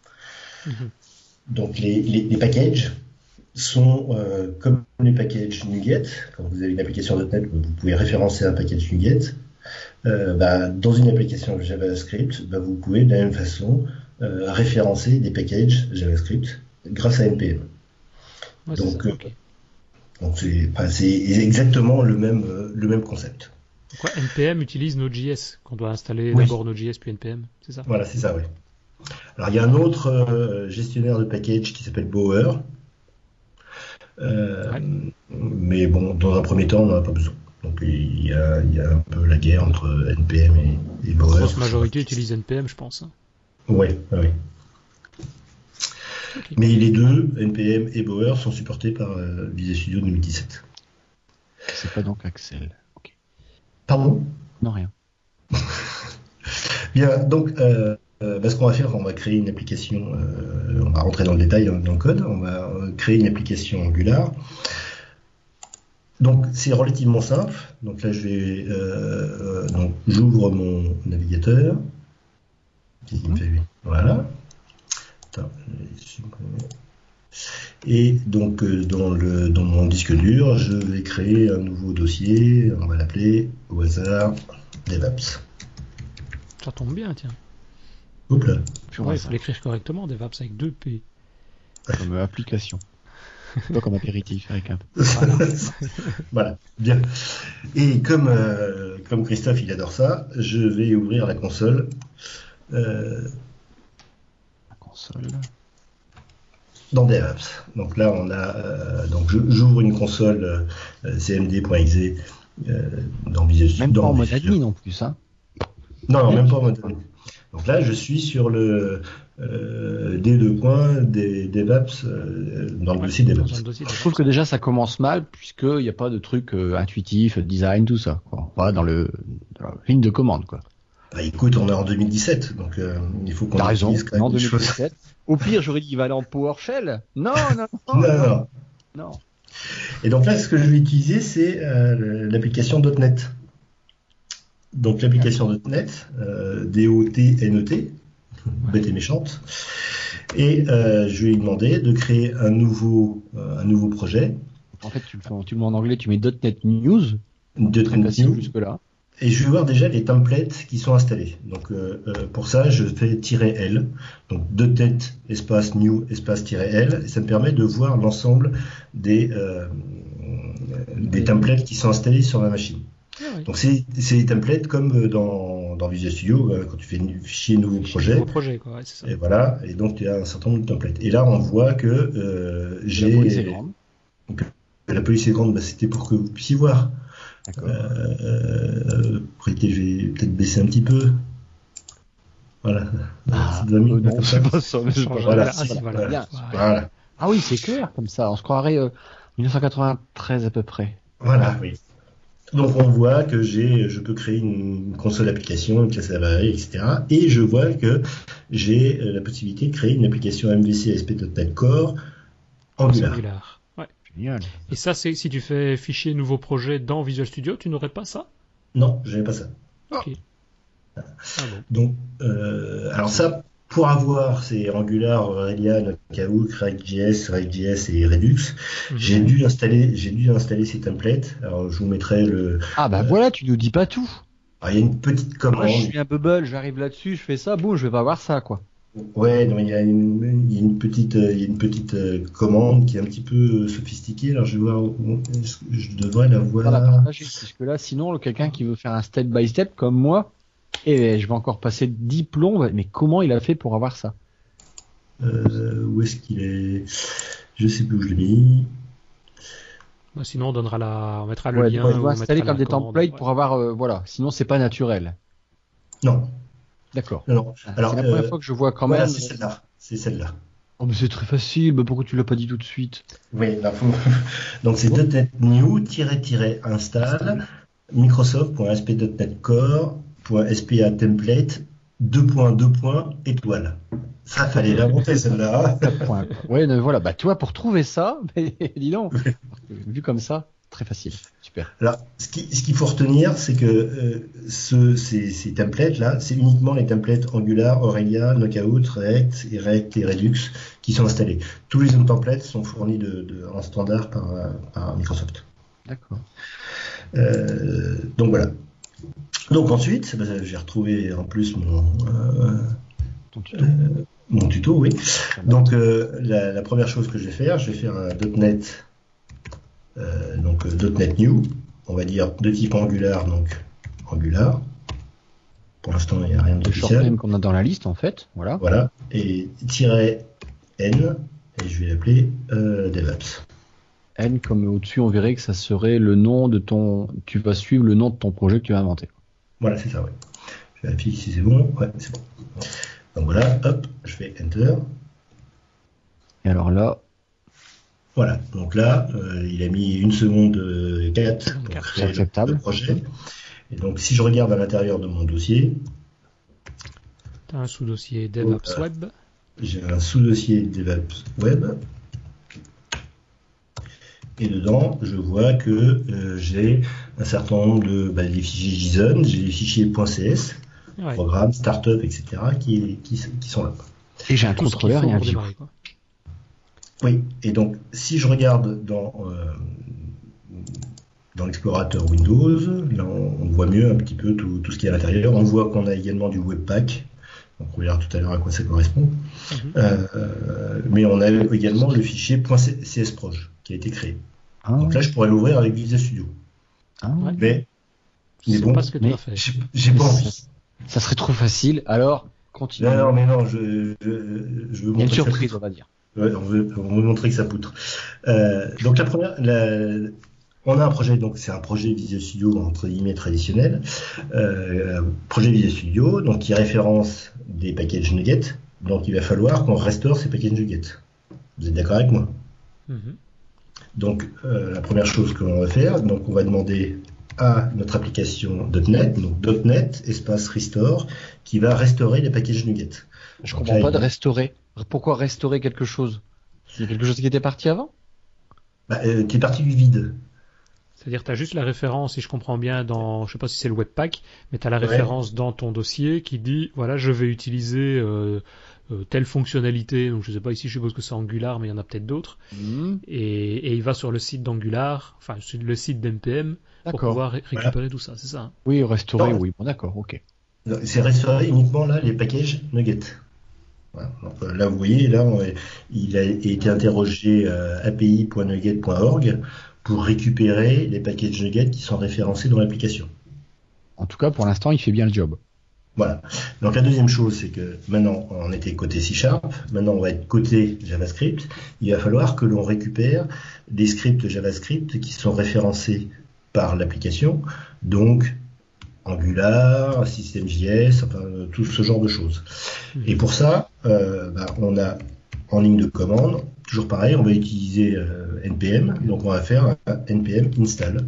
Donc les packages sont comme les packages NuGet. Quand vous avez une application .NET, vous pouvez référencer un package NuGet. Dans une application JavaScript, vous pouvez de la même façon référencer des packages JavaScript grâce à NPM. Ouais, donc c'est exactement le même concept. Pourquoi NPM utilise Node.js, qu'on doit installer d'abord Node.js puis NPM, c'est ça? Voilà, c'est ça, oui. Alors il y a un autre gestionnaire de package qui s'appelle Bower, mais bon, dans un premier temps, on n'en a pas besoin. Donc il y a un peu la guerre entre NPM et Bower. La grosse majorité utilise NPM, je pense. Oui. Okay. Mais les deux, NPM et Bower, sont supportés par Visual Studio 2017. C'est pas donc Axel. Okay. Pardon ? Non, rien. Bien, donc ce qu'on va faire, on va créer une application, on va rentrer dans le détail dans le code, on va créer une application Angular. Donc c'est relativement simple. Donc là donc j'ouvre mon navigateur. Qu'est-ce qu'il me fait lui ? Voilà. Attends, et donc dans mon disque dur, je vais créer un nouveau dossier. On va l'appeler au hasard DevApps. Ça tombe bien, tiens. Hop là. Il faut l'écrire correctement, DevApps avec 2 P. Comme application. Pas comme apéritif avec un peu. Voilà, bien. Et comme Christophe, il adore ça, je vais ouvrir la console. Dans DevApps. Donc là, on a j'ouvre une console cmd.exe dans Visual Studio. Même pas en mode admin en plus, hein. Non, même pas en mode admin. Donc là, je suis sur le D2 des DevApps dans le dossier DevApps. Je trouve que déjà ça commence mal puisqu'il n'y a pas de truc intuitif, design, tout ça. Quoi. Pas dans la ligne de commande, quoi. Bah, écoute, on est en 2017, donc il faut qu'on utilise quand même en des 2017. choses. Au pire, j'aurais dit qu'il va aller en PowerShell. Non. Non. Et donc là, ce que je vais utiliser, c'est l'application .NET. Donc l'application .NET, D-O-T-N-E-T, bête et méchante. Et je vais lui demander de créer un nouveau projet. En fait, tu le mets en anglais, tu mets .NET News. .NET News. Jusque-là. Et je vais voir déjà les templates qui sont installés. Donc pour ça, je fais -L. Donc .NET espace new espace -L. Et ça me permet de voir l'ensemble des templates qui sont installés sur ma machine. Ah oui. Donc c'est des templates comme dans Visual Studio quand tu fais fichier nouveau projet. Quoi, ouais, c'est ça. Et voilà. Et donc tu as un certain nombre de templates. Et là on voit que j'ai la police est grande. Donc, la police est grande. Bah, c'était pour que vous puissiez voir. D'accord. Après, je vais peut-être baisser un petit peu. Voilà. Non, c'est pas ça. Voilà. Ah oui, c'est clair comme ça. On se croirait 1993 à peu près. Voilà, oui. Donc on voit que je peux créer une console application, une classe avariée, etc. Et je vois que j'ai la possibilité de créer une application MVC ASP.NET Core Angular. Ouais. Génial. Et ça, c'est si tu fais fichier nouveau projet dans Visual Studio, tu n'aurais pas ça ? Non, je n'avais pas ça. Ok. Ah bon. Donc, alors ça, pour avoir ces Angular, Aurelia, Knockout, React.js et Redux, j'ai dû installer ces templates. Alors, je vous mettrai le. Ah bah voilà, tu nous dis pas tout. Alors, il y a une petite commande. Moi, je suis un bubble, j'arrive là-dessus, je fais ça, bon, je vais pas voir ça, quoi. Ouais, non, il y a une petite commande qui est un petit peu sophistiquée. Alors, je vais voir, je devrais la voir. Parce que là, sinon, quelqu'un qui veut faire un step by step comme moi. Et je vais encore passer 10 plombs, mais comment il a fait pour avoir ça ? Où est-ce qu'il est ? Je sais plus où je l'ai mis. Bah, sinon, on mettra le lien. Il faut installer comme des templates pour avoir, voilà. Sinon, c'est pas naturel. Non. D'accord. Non. Alors, c'est la première fois que je vois quand même. C'est celle-là. Oh, mais c'est très facile. Mais pourquoi tu l'as pas dit tout de suite ? Oui, là, donc c'est .NET New -install Microsoft.ASP.NET Core .SPA template 2.2. étoile. Ça fallait l'inventer celle-là. Ouais, voilà. Bah toi pour trouver ça, dis donc. Vu comme ça, très facile. Super. Alors, ce qu'il faut retenir, c'est que ces templates là, c'est uniquement les templates Angular, Aurelia, Knockout, React et Redux qui sont installés. Tous les autres templates sont fournis en standard par Microsoft. D'accord. Donc voilà. Donc ensuite, j'ai retrouvé en plus mon tuto, oui. Donc la première chose que je vais faire un .NET, .NET New, on va dire de type Angular, donc Angular. Pour l'instant, il n'y a rien d'officiel. Le short qu'on a dans la liste, en fait, voilà. Voilà, et -N, et je vais l'appeler DevApps. N comme au-dessus, on verrait que ça serait le nom de tu vas suivre le nom de ton projet que tu as inventé. Voilà, c'est ça, ouais. Je vérifie si c'est bon. Ouais, c'est bon. Donc voilà, hop, je fais Enter. Et alors là. Voilà, donc là, il a mis 1 seconde 4 pour créer le projet. Et donc si je regarde à l'intérieur de mon dossier. Tu as un sous-dossier DevApps Web. J'ai un sous-dossier DevApps Web. Et dedans, je vois que j'ai un certain nombre des fichiers JSON, j'ai des fichiers .cs, programmes, startup, etc. qui sont là. Et j'ai un contrôleur et un view. Oui, et donc si je regarde dans l'explorateur Windows, là on voit mieux un petit peu tout ce qui est à l'intérieur. On voit qu'on a également du Webpack. Donc on verra tout à l'heure à quoi ça correspond. Mais on a également le fichier .csproj qui a été créé. Donc là, je pourrais l'ouvrir avec Visual Studio. Mais bon, pas ce que tu as fait. J'ai pas envie. Ça serait trop facile. Alors, continue. Non, je veux montrer. Il y a une surprise, on va dire. Ouais, on veut montrer que ça poutre. Donc la première, On a un projet, donc c'est un projet Visual Studio entre guillemets traditionnel. Projet Visual Studio, donc qui référence des packages NuGet. Donc il va falloir qu'on restaure ces packages NuGet. Vous êtes d'accord avec moi? Donc la première chose que l'on va faire, donc on va demander à notre application .NET, donc .NET espace restore, qui va restaurer les packages NuGet. Je comprends pas de restaurer. Pourquoi restaurer quelque chose? C'est quelque chose qui était parti avant? Qui est parti du vide. C'est-à-dire, tu as juste la référence, si je comprends bien, dans, je sais pas si c'est le Webpack, mais tu as la référence dans ton dossier qui dit, voilà, je vais utiliser telle fonctionnalité. Donc, je sais pas, ici, je suppose que c'est Angular, mais il y en a peut-être d'autres. Et il va sur le site d'Angular, enfin, sur le site d'NPM, pour pouvoir récupérer tout ça, c'est ça, hein? Oui, restaurer, oui. Bon, d'accord, ok. C'est restaurer uniquement, là, les packages NuGet. Voilà. Donc, là, vous voyez, là, il a été interrogé api.nuget.org pour récupérer les packages NuGet qui sont référencés dans l'application. En tout cas, pour l'instant, il fait bien le job. Voilà. Donc la deuxième chose, c'est que maintenant, on était côté C#, maintenant on va être côté JavaScript. Il va falloir que l'on récupère des scripts JavaScript qui sont référencés par l'application, donc Angular, System.js, enfin tout ce genre de choses. Et pour ça, on a en ligne de commande, toujours pareil, on va utiliser npm, donc on va faire un npm install.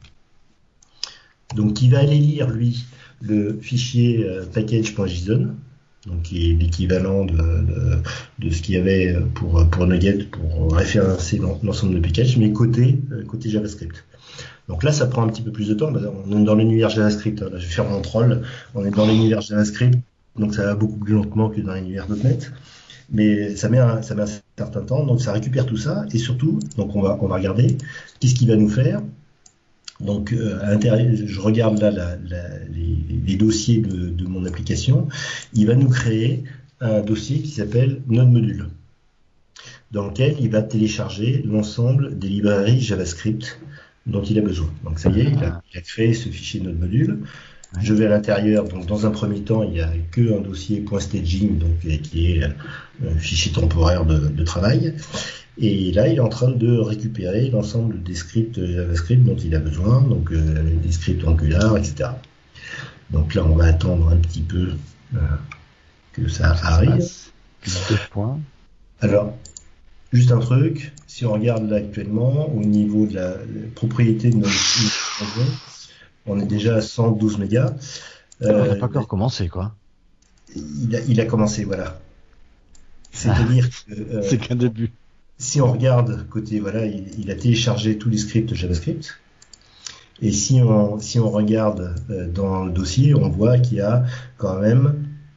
Donc qui va aller lire lui le fichier package.json, donc qui est l'équivalent de ce qu'il y avait pour NuGet pour référencer l'ensemble de packages, mais côté JavaScript. Donc là, ça prend un petit peu plus de temps. On est dans l'univers JavaScript. Là, je vais faire mon troll. On est dans l'univers JavaScript, donc ça va beaucoup plus lentement que dans l'univers .NET. Mais ça met un certain temps. Donc ça récupère tout ça et surtout, donc on va regarder qu'est-ce qu'il va nous faire. Donc à l'intérieur, je regarde là les dossiers de mon application. Il va nous créer un dossier qui s'appelle Node Module, dans lequel il va télécharger l'ensemble des librairies JavaScript dont il a besoin. Donc ça y est, il a créé ce fichier Node Module. Je vais à l'intérieur, donc dans un premier temps, il n'y a qu'un dossier .staging, donc qui est un fichier temporaire de travail. Et là, il est en train de récupérer l'ensemble des scripts JavaScript dont il a besoin, donc des scripts Angular, etc. Donc là, on va attendre un petit peu que ça arrive. 2 points. Alors, juste un truc, si on regarde là actuellement, au niveau de la propriété de notre projet, on est déjà à 112 mégas. On n'a pas encore commencé, quoi. Il a commencé, voilà. C'est-à-dire que... c'est qu'un début. Si on regarde côté, voilà, il a téléchargé tous les scripts JavaScript. Et si on regarde dans le dossier, on voit qu'il y a quand même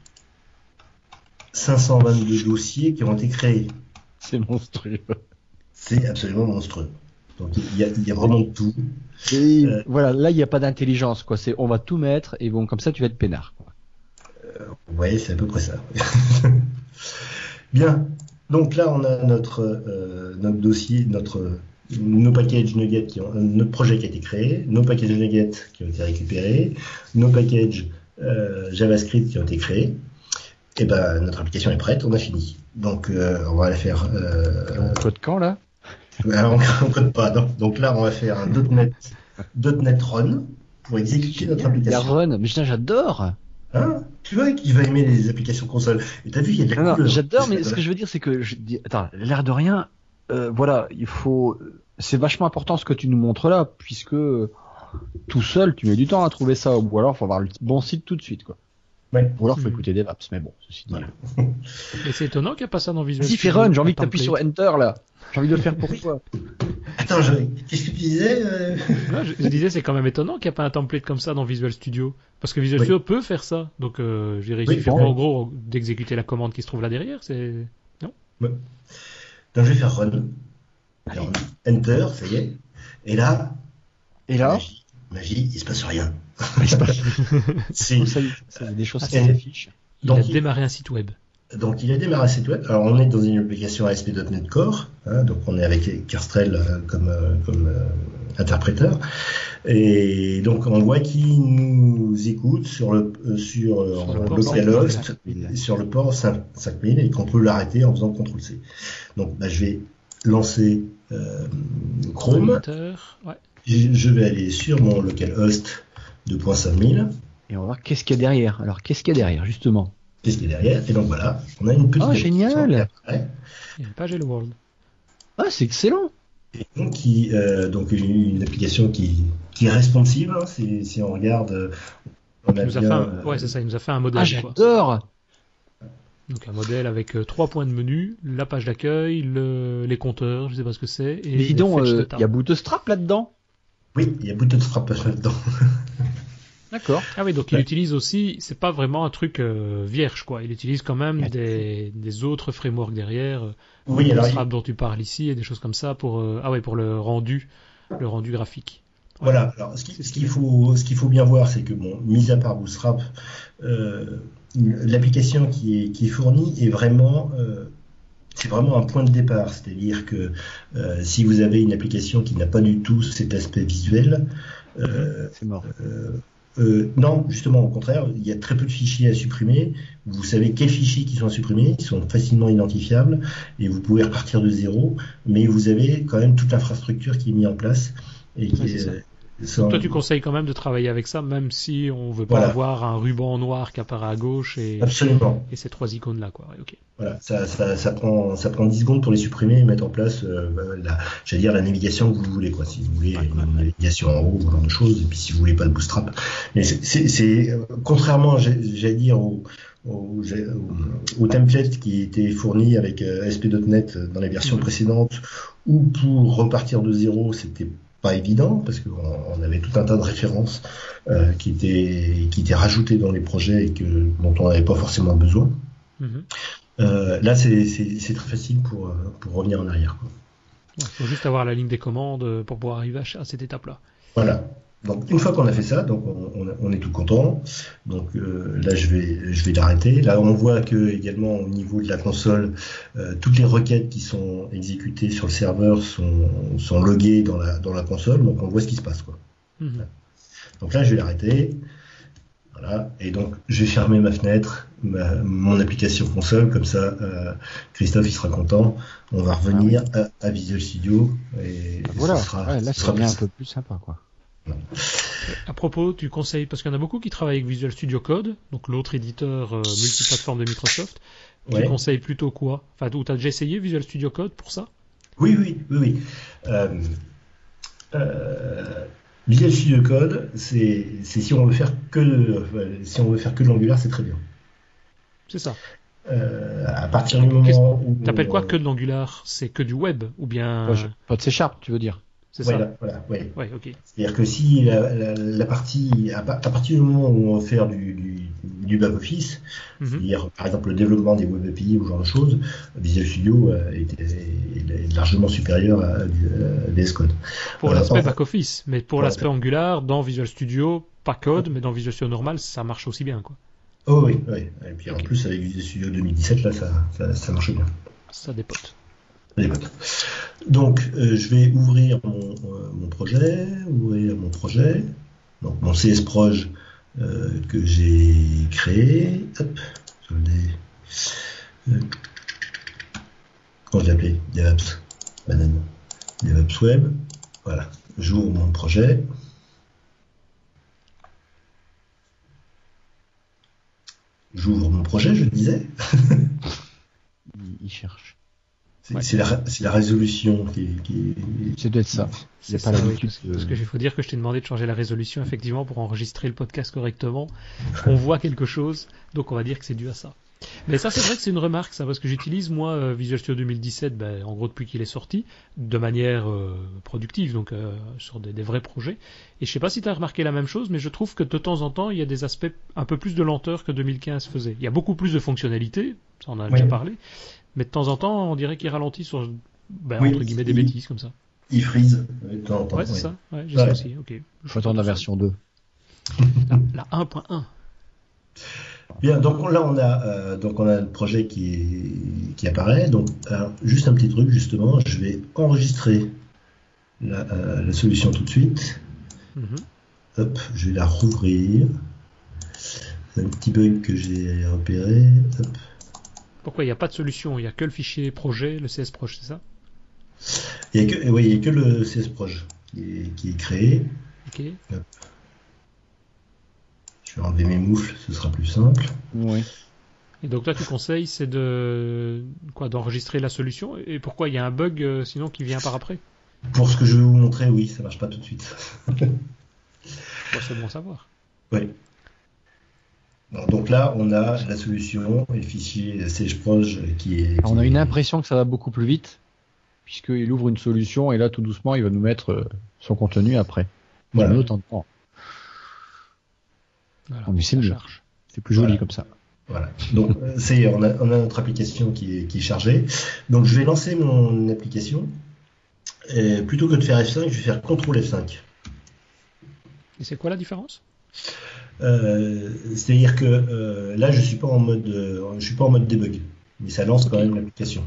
522 dossiers qui ont été créés. C'est monstrueux. C'est absolument monstrueux. Donc il y a vraiment de tout. Et voilà, là il n'y a pas d'intelligence, quoi. C'est on va tout mettre et bon comme ça tu vas être peinard. Ouais, c'est à peu près ça. Bien. Donc là on a notre dossier, nos packages NuGet notre projet qui a été créé, nos packages NuGet qui ont été récupérés, nos packages JavaScript qui ont été créés. Et ben notre application est prête, on a fini. Donc on va la faire. On code quand là? Alors, on code pas. Donc là on va faire un .NET Run pour exécuter notre application. La Run, mais j'adore. Hein? Tu vois qu'il va aimer les applications console. Et t'as vu, il y a de la couleur. J'adore, mais ce que je veux dire, c'est que attends, l'air de rien, voilà, c'est vachement important ce que tu nous montres là, puisque tout seul, tu mets du temps à trouver ça, ou alors faut avoir le bon site tout de suite, quoi. Ouais. Ou alors faut écouter des Vaps, mais bon, ceci dit. Voilà. Mais c'est étonnant qu'il n'y a pas ça dans Visual Studio. Si, fais Run, j'ai envie que t'appuies sur Enter là. J'ai envie de le faire pour toi. Attends, qu'est-ce que tu disais Non, je disais, c'est quand même étonnant qu'il n'y a pas un template comme ça dans Visual Studio. Parce que Visual Studio peut faire ça. Donc, je dirais, il suffit en gros d'exécuter la commande qui se trouve là derrière. Non? Ouais. Donc, je vais faire Run. Alors, Enter, ça y est. Et là magie, il se passe rien. C'est des choses qui s'affichent. Il a démarré un site web. Donc il a démarré un site web. Alors on est dans une application ASP.NET Core, hein, donc on est avec Kestrel comme interpréteur, et donc on voit qu'il nous écoute sur localhost, sur le port 5000 et qu'on peut l'arrêter en faisant CTRL-C. Donc je vais lancer Chrome. Ouais, je vais aller sur mon localhost 2.5000. Et on va voir qu'est-ce qu'il y a derrière. Alors, qu'est-ce qu'il y a derrière, justement? Qu'est-ce qu'il y a derrière? Et donc voilà, on a une petite. Oh, génial! Il y a une page Hello World. Ah, c'est excellent! Et donc, une application qui est responsive, hein, si on regarde. C'est ça, il nous a fait un modèle. Ah, j'adore! Donc un modèle avec 3 points de menu, la page d'accueil, les compteurs, je sais pas ce que c'est. Mais dis donc, il y a Bootstrap là-dedans? Oui, il y a Bootstrap là-dedans. D'accord. Ah oui, donc il utilise aussi, c'est pas vraiment un truc vierge, quoi. Il utilise quand même des autres frameworks derrière. Oui, Bootstrap dont tu parles ici et des choses comme ça pour le rendu graphique. Ouais. Voilà. Alors, ce qu'il faut bien voir, c'est que mis à part Bootstrap, l'application qui est fournie est vraiment, c'est vraiment un point de départ. C'est-à-dire que si vous avez une application qui n'a pas du tout cet aspect visuel, c'est mort. Non, justement, au contraire, il y a très peu de fichiers à supprimer. Vous savez quels fichiers qui sont à supprimer, ils sont facilement identifiables et vous pouvez repartir de zéro, mais vous avez quand même toute l'infrastructure qui est mise en place. Et Donc toi, tu conseilles quand même de travailler avec ça, même si on veut pas avoir un ruban noir qui apparaît à gauche et ces 3 icônes là, quoi. Ouais, okay. Voilà, ça prend 10 secondes pour les supprimer et mettre en place la navigation que vous voulez, quoi. Si vous voulez une navigation en haut, ce genre de choses, et puis si vous voulez pas de Bootstrap. Mais c'est contrairement, j'allais dire au template qui était fourni avec ASP.NET dans les versions précédentes, ou pour repartir de zéro, c'était pas évident parce qu'on avait tout un tas de références qui étaient rajoutées dans les projets et dont on n'avait pas forcément besoin. Là, c'est très facile pour revenir en arrière. Il faut juste avoir la ligne des commandes pour pouvoir arriver à cette étape-là. Voilà. Donc une fois qu'on a fait ça, donc on est tout content. Donc là, je vais l'arrêter. Là, on voit que également au niveau de la console, toutes les requêtes qui sont exécutées sur le serveur sont loguées dans la console. Donc on voit ce qui se passe, quoi. Donc là, je vais l'arrêter. Voilà. Et donc je vais fermer ma fenêtre, mon application console, comme ça, Christophe il sera content. On va revenir à Visual Studio et voilà. Ça sera, là, ça devient un peu plus sympa, quoi. À propos, tu conseilles, parce qu'il y en a beaucoup qui travaillent avec Visual Studio Code, donc l'autre éditeur multiplateforme de Microsoft. Tu conseilles plutôt quoi? Enfin, tu as déjà essayé Visual Studio Code pour ça? Oui. Visual Studio Code, c'est si on veut faire que de l'Angular, c'est très bien. C'est ça. À partir du moment où t'appelles quoi que de l'Angular? C'est que du web ou bien pas de C#, tu veux dire? C'est ça. Voilà. Ouais, ok. C'est-à-dire que si la partie, à partir du moment où on va faire du back-office, c'est-à-dire par exemple le développement des web API ou ce genre de choses, Visual Studio est largement supérieur à VS Code. Pour l'aspect back-office, mais pour l'aspect Angular, dans Visual Studio, pas Code, mais dans Visual Studio normal, ça marche aussi bien, quoi. Oh oui. Et puis en plus avec Visual Studio 2017, là, ça marche bien. Ça dépote. Donc, je vais ouvrir mon projet, donc mon CSproj que j'ai créé. Hop, comment je l'ai appelé? DevOps Web. Voilà, j'ouvre mon projet. Je disais. Il cherche. C'est la résolution qui ça doit être ça. C'est pas l'habitude. Parce que il faut dire que je t'ai demandé de changer la résolution effectivement pour enregistrer le podcast correctement. On voit quelque chose, donc on va dire que c'est dû à ça. Mais ça, c'est vrai que c'est une remarque, ça, parce que j'utilise moi Visual Studio 2017, en gros depuis qu'il est sorti, de manière productive, donc sur des vrais projets. Et je sais pas si tu as remarqué la même chose, mais je trouve que de temps en temps, il y a des aspects un peu plus de lenteur que 2015 faisait. Il y a beaucoup plus de fonctionnalités, ça on en a déjà parlé. Mais de temps en temps, on dirait qu'il ralentit sur, entre guillemets, des bêtises comme ça. Il freeze de temps en temps. Ouais, c'est ça. Ouais, j'ai ça aussi. Ok. Je faut attendre la version 2. La 1.1. Bien, donc là on a le projet qui apparaît. Donc juste un petit truc justement, je vais enregistrer la solution tout de suite. Hop, je vais la rouvrir. C'est un petit bug que j'ai repéré. Hop. Pourquoi il n'y a pas de solution? Il n'y a que le fichier projet, le CSproj, c'est ça? Il n'y a que le CSproj. qui est créé. Ok. Hop. Je vais enlever mes moufles, ce sera plus simple. Oui. Et donc là, tu conseilles, c'est d'enregistrer la solution. Et pourquoi il y a un bug sinon qui vient par après? Pour ce que je vais vous montrer, oui, ça marche pas tout de suite. C'est bon à savoir. Oui. Donc là, on a la solution et le fichier SageProj qui est. On a une impression que ça va beaucoup plus vite, puisqu'il ouvre une solution et là, tout doucement, il va nous mettre son contenu après. Voilà. Autant de temps. Voilà, mais c'est mieux. C'est plus joli comme ça. Voilà. Donc on a notre application qui est chargée. Donc je vais lancer mon application. Et plutôt que de faire F5, je vais faire CTRL F5. Et c'est quoi la différence? C'est-à-dire que là, je suis pas en mode debug, mais ça lance quand même l'application.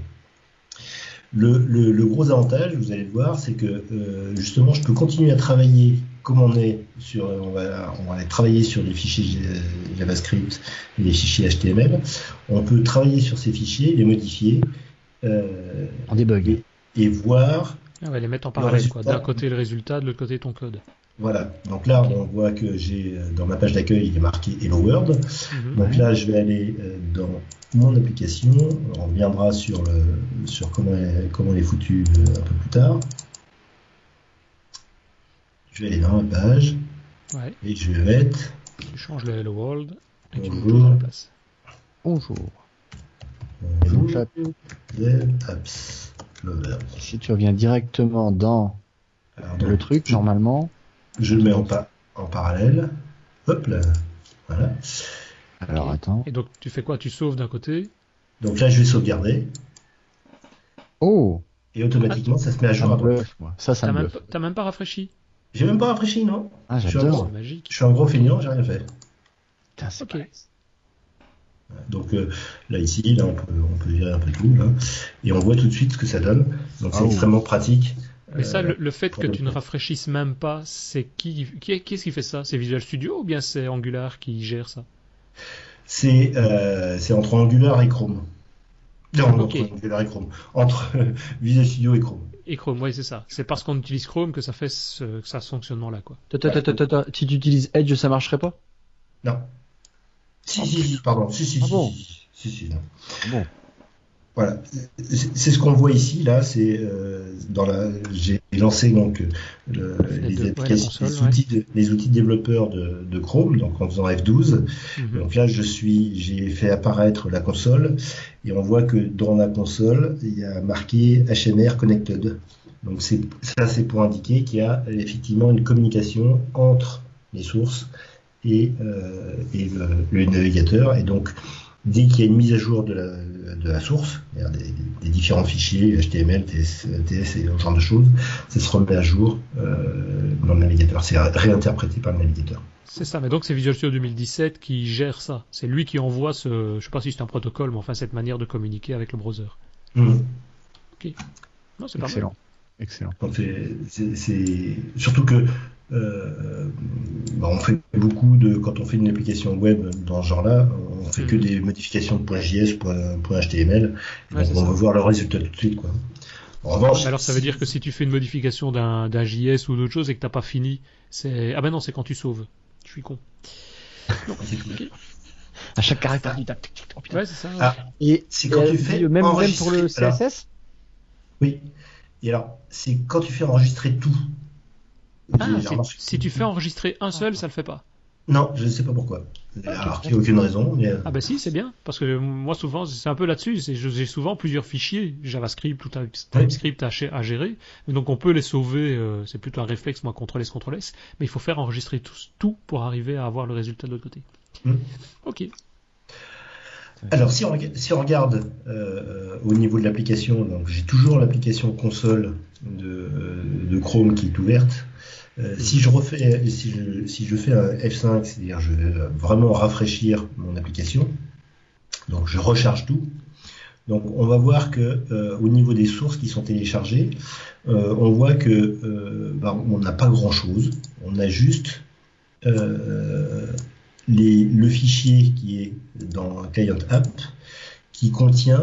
Le gros avantage, vous allez le voir, c'est que justement, je peux continuer à travailler comme on va aller travailler sur des fichiers JavaScript et des fichiers HTML. On peut travailler sur ces fichiers, les modifier en debug et voir. Les mettre en parallèle, quoi. D'un côté le résultat, de l'autre côté ton code. Voilà, donc là on voit que j'ai dans ma page d'accueil il est marqué Hello World. Donc là je vais aller dans mon application, on reviendra sur comment elle est foutue un peu plus tard. Je vais aller dans ma page et je vais mettre. Tu changes le Hello World et tu mets Bonjour. tout à la place. Bonjour. Apps Lover. Si tu reviens directement dans le truc, normalement. Je le mets en parallèle. Hop là. Voilà. Alors attends. Et donc tu fais quoi? Tu sauves d'un côté. Donc là je vais sauvegarder. Oh. Et automatiquement ça se met à jour à droite. Ça me bluffe. T'as même pas rafraîchi? J'ai même pas rafraîchi, non. Ah, j'adore. C'est magique. Je suis un gros feignant, j'ai rien fait. Putain, c'est ok. Donc là ici, là on peut virer un peu tout là, et on voit tout de suite ce que ça donne. Donc c'est extrêmement pratique. Mais ça, le fait que tu ne rafraîchisses même pas, c'est qu'est-ce qui fait ça? C'est Visual Studio ou bien c'est Angular qui gère ça? C'est entre Angular et Chrome. Non, Ok. entre Angular et Chrome. Entre Visual Studio et Chrome. Et Chrome, oui, c'est ça. C'est parce qu'on utilise Chrome que ça fait ça fonctionnement-là, quoi. Si tu utilises Edge, ça marcherait pas? Non. Si, pardon. Si. Ah bon? Si, non. Bon. Voilà, c'est ce qu'on voit ici. Là, c'est j'ai lancé donc les applications, les outils développeurs de Chrome, donc en faisant F12. Donc là, j'ai fait apparaître la console et on voit que dans la console, il y a marqué HMR Connected. Donc c'est pour indiquer qu'il y a effectivement une communication entre les sources et le navigateur. Et donc dès qu'il y a une mise à jour de la source, des différents fichiers, HTML, TS et ce genre de choses, ça se remet à jour dans le navigateur. C'est réinterprété par le navigateur. C'est ça, mais donc c'est Visual Studio 2017 qui gère ça. C'est lui qui envoie je sais pas si c'est un protocole, mais enfin cette manière de communiquer avec le browser. Ok. Non, c'est pas mal. Excellent. Donc c'est surtout que on fait beaucoup quand on fait une application web dans ce genre-là, on fait que des modifications de .js, .html, et donc on veut voir le résultat tout de suite, quoi. En revanche, alors ça veut dire que si tu fais une modification d'un JS ou d'autre chose et que t'as pas fini, c'est non, c'est quand tu sauves. Je suis con. Non, okay. À chaque caractère du tac. Ouais, c'est ça. Ouais. Ah, et c'est quand tu fais même pour le CSS. Alors, oui. Et alors, c'est quand tu fais enregistrer tout. Si tu fais enregistrer un seul, ça le fait pas. Non, je ne sais pas pourquoi. Alors qu'il n'y a aucune raison. Mais... Ah bah si, c'est bien. Parce que moi, souvent, c'est un peu là-dessus. J'ai souvent plusieurs fichiers, JavaScript ou TypeScript à gérer. Donc on peut les sauver. C'est plutôt un réflexe, moi, CTRL-S, CTRL-S. Mais il faut faire enregistrer tout pour arriver à avoir le résultat de l'autre côté. Ok. Alors si on regarde au niveau de l'application, donc j'ai toujours l'application console de Chrome qui est ouverte. Si je fais un F5, c'est-à-dire je vais vraiment rafraîchir mon application, donc je recharge tout. Donc on va voir que au niveau des sources qui sont téléchargées, on voit que on n'a pas grand-chose. On a juste le fichier qui est dans Client App qui contient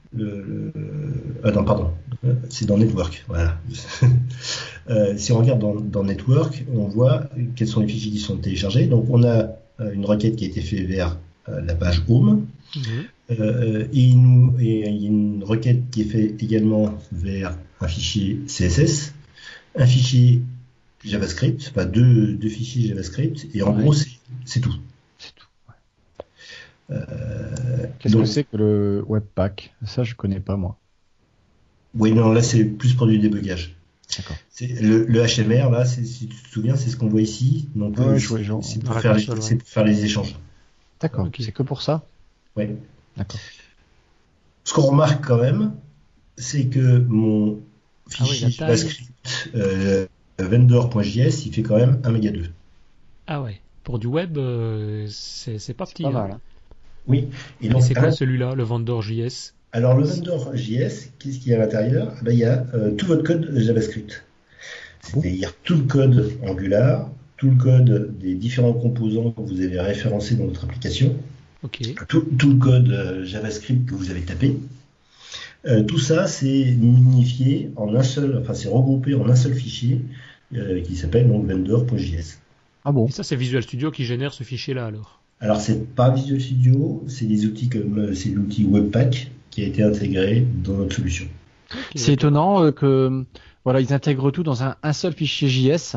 non, pardon. C'est dans Network. Voilà. Si on regarde dans Network, on voit quels sont les fichiers qui sont téléchargés. Donc, on a une requête qui a été faite vers la page Home. Et il y a une requête qui est faite également vers un fichier CSS, un fichier JavaScript, enfin deux fichiers JavaScript, et en gros, c'est tout. C'est tout. Ouais. Qu'est-ce que c'est que le Webpack? Ça, je connais pas, moi. Oui, non, là, c'est plus pour du débugage. D'accord. Le HMR, là, si tu te souviens, c'est ce qu'on voit ici. Donc, c'est pour faire les échanges. D'accord, okay. C'est que pour ça? Oui. D'accord. Ce qu'on remarque quand même, c'est que mon fichier JavaScript vendor.js, il fait quand même 1 méga 2. Ah ouais. Pour du web, c'est pas petit. Pas mal, hein. Oui. Et donc, c'est quoi celui-là, le vendor.js? Alors, le vendor.js, qu'est-ce qu'il y a à l'intérieur? Il y a tout votre code JavaScript. C'est-à-dire tout le code Angular, tout le code des différents composants que vous avez référencés dans votre application, tout le code JavaScript que vous avez tapé. Tout ça, c'est minifié en un seul, enfin, c'est regroupé en un seul fichier qui s'appelle donc vendor.js. Ah bon? Et ça, c'est Visual Studio qui génère ce fichier-là, alors? Alors, c'est pas Visual Studio, c'est des outils comme c'est l'outil Webpack qui a été intégré dans notre solution. C'est étonnant que voilà, ils intègrent tout dans un seul fichier JS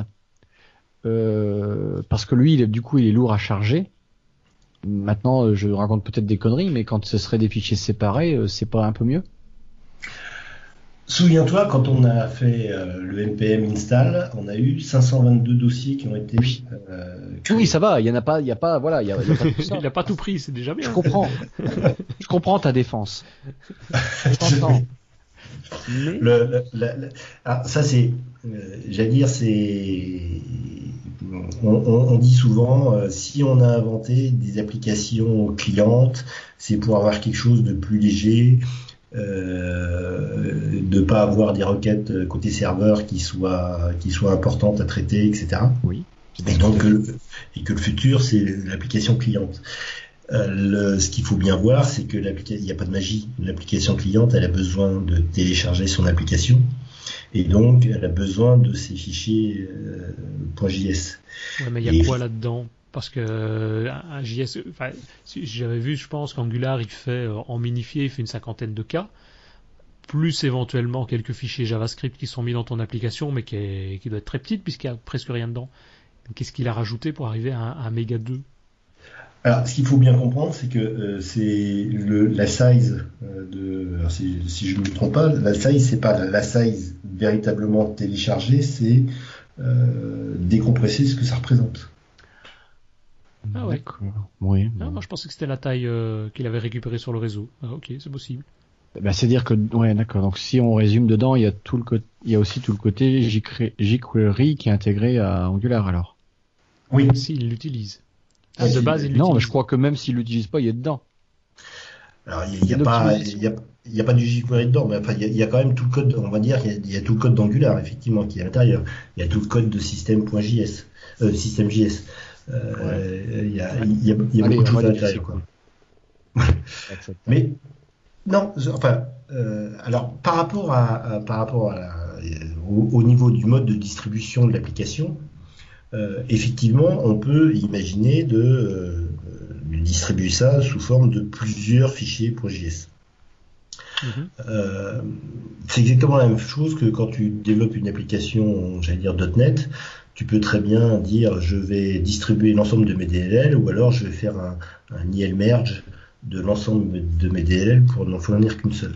parce que lui, du coup, il est lourd à charger. Maintenant, je raconte peut-être des conneries, mais quand ce serait des fichiers séparés, c'est pas un peu mieux? Souviens-toi, quand on a fait le npm install, on a eu 522 dossiers qui ont été créés. Oui, ça va. Il y a pas voilà, il y a pas tout ça. Il a pas tout pris, c'est déjà bien. Je comprends. Je comprends ta défense. Je t'entends. Mais... Alors, ça c'est, j'allais dire, on dit souvent, si on a inventé des applications clientes, c'est pour avoir quelque chose de plus léger. De pas avoir des requêtes côté serveur qui soient importantes à traiter, etc. Oui. Et donc que le futur c'est l'application cliente. Ce qu'il faut bien voir, c'est que il n'y a pas de magie. L'application cliente, elle a besoin de télécharger son application et donc elle a besoin de ces fichiers .js. Ouais, mais il y a quoi là-dedans? Parce que un JS, enfin, j'avais vu, je pense qu'Angular il fait en minifié, il fait une 50aine de cas, plus éventuellement quelques fichiers JavaScript qui sont mis dans ton application, mais qui doit être très petite puisqu'il y a presque rien dedans. Donc, qu'est-ce qu'il a rajouté pour arriver à un méga 2? Alors, ce qu'il faut bien comprendre, c'est que c'est la size alors, si je ne me trompe pas, la size c'est pas la size véritablement téléchargée, c'est décompresser ce que ça représente. Ah ouais. Oui. Ah, moi je pensais que c'était la taille qu'il avait récupérée sur le réseau. Ah, ok, c'est possible. Ben, c'est dire que ouais, d'accord. Donc si on résume dedans, il y a aussi tout le côté jQuery qui est intégré à Angular alors. Oui. S'il l'utilise. Ah, de base, il l'utilise. Non, mais je crois que même s'il l'utilise pas, il est dedans. Alors il y a pas du jQuery dedans, mais enfin il y a quand même tout le code. On va dire il y a tout le code d'Angular effectivement qui est à l'intérieur. Il y a tout le code de système.js, système.js. Il y a beaucoup de choses à l'intérieur, quoi. Mais non, enfin, alors par rapport au niveau du mode de distribution de l'application, effectivement, on peut imaginer de distribuer ça sous forme de plusieurs fichiers .js. C'est exactement la même chose que quand tu développes une application, j'allais dire .NET. Tu peux très bien dire je vais distribuer l'ensemble de mes DLL ou alors je vais faire un IL merge de l'ensemble de mes DLL pour n'en fournir qu'une seule.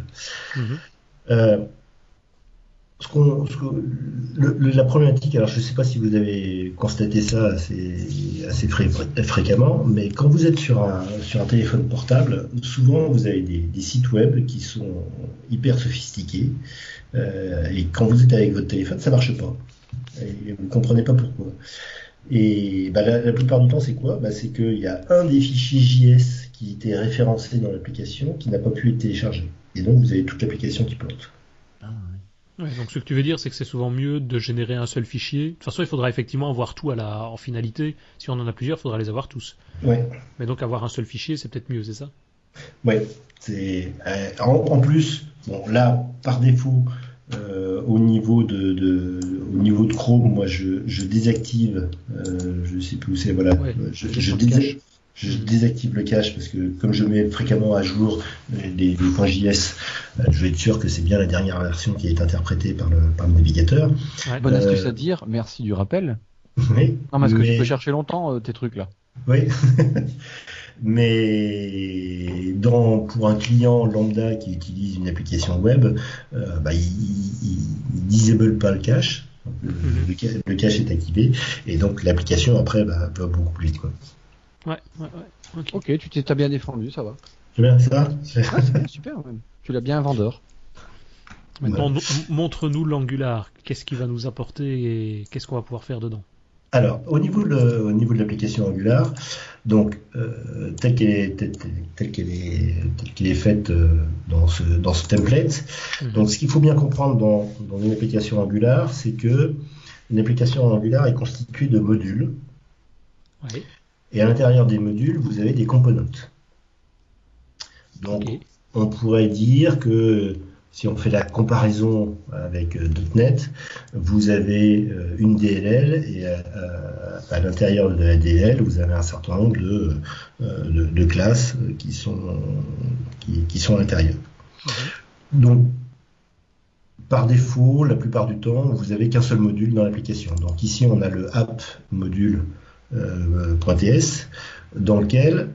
La problématique, alors je ne sais pas si vous avez constaté ça assez fréquemment, mais quand vous êtes sur un téléphone portable, souvent vous avez des sites web qui sont hyper sophistiqués et quand vous êtes avec votre téléphone, ça marche pas. Et vous ne comprenez pas pourquoi. Et la plupart du temps, c'est quoi? C'est qu'il y a un des fichiers JS qui était référencé dans l'application qui n'a pas pu être téléchargé. Et donc, vous avez toute l'application qui plante. Ah, ouais. Ouais, donc, ce que tu veux dire, c'est que c'est souvent mieux de générer un seul fichier. De toute façon, il faudra effectivement avoir tout en finalité. Si on en a plusieurs, il faudra les avoir tous. Ouais. Mais donc, avoir un seul fichier, c'est peut-être mieux, c'est ça? Ouais, c'est en plus, bon là par défaut au niveau de Chrome, moi je désactive, je sais plus où c'est, voilà, Ouais, je désactive le cache parce que comme je mets fréquemment à jour les points JS, je vais être sûr que c'est bien la dernière version qui est interprétée par le navigateur. Ouais. Bonne astuce à dire, merci du rappel. Oui, non, parce que tu peux chercher longtemps tes trucs là. Oui. Mais pour un client lambda qui utilise une application web, il disable pas le cache. Le cache est activé et donc l'application après va beaucoup plus vite, quoi. Ouais. Ok, tu t'as bien défendu, ça va. C'est bien, ça va. C'est super même. Tu l'as bien vendeur. Maintenant, montre-nous l'Angular. Qu'est-ce qu'il va nous apporter et qu'est-ce qu'on va pouvoir faire dedans? Alors, au niveau de l'application Angular, donc telle qu'elle est faite dans ce template. Donc, ce qu'il faut bien comprendre dans une application Angular, c'est que une application Angular est constituée de modules. Oui. Et à l'intérieur des modules, vous avez des components. Donc, on pourrait dire que si on fait la comparaison avec .NET, vous avez une DLL et à l'intérieur de la DLL, vous avez un certain nombre de classes qui sont à l'intérieur. Donc, par défaut, la plupart du temps, vous n'avez qu'un seul module dans l'application. Donc ici, on a le app module .ts dans lequel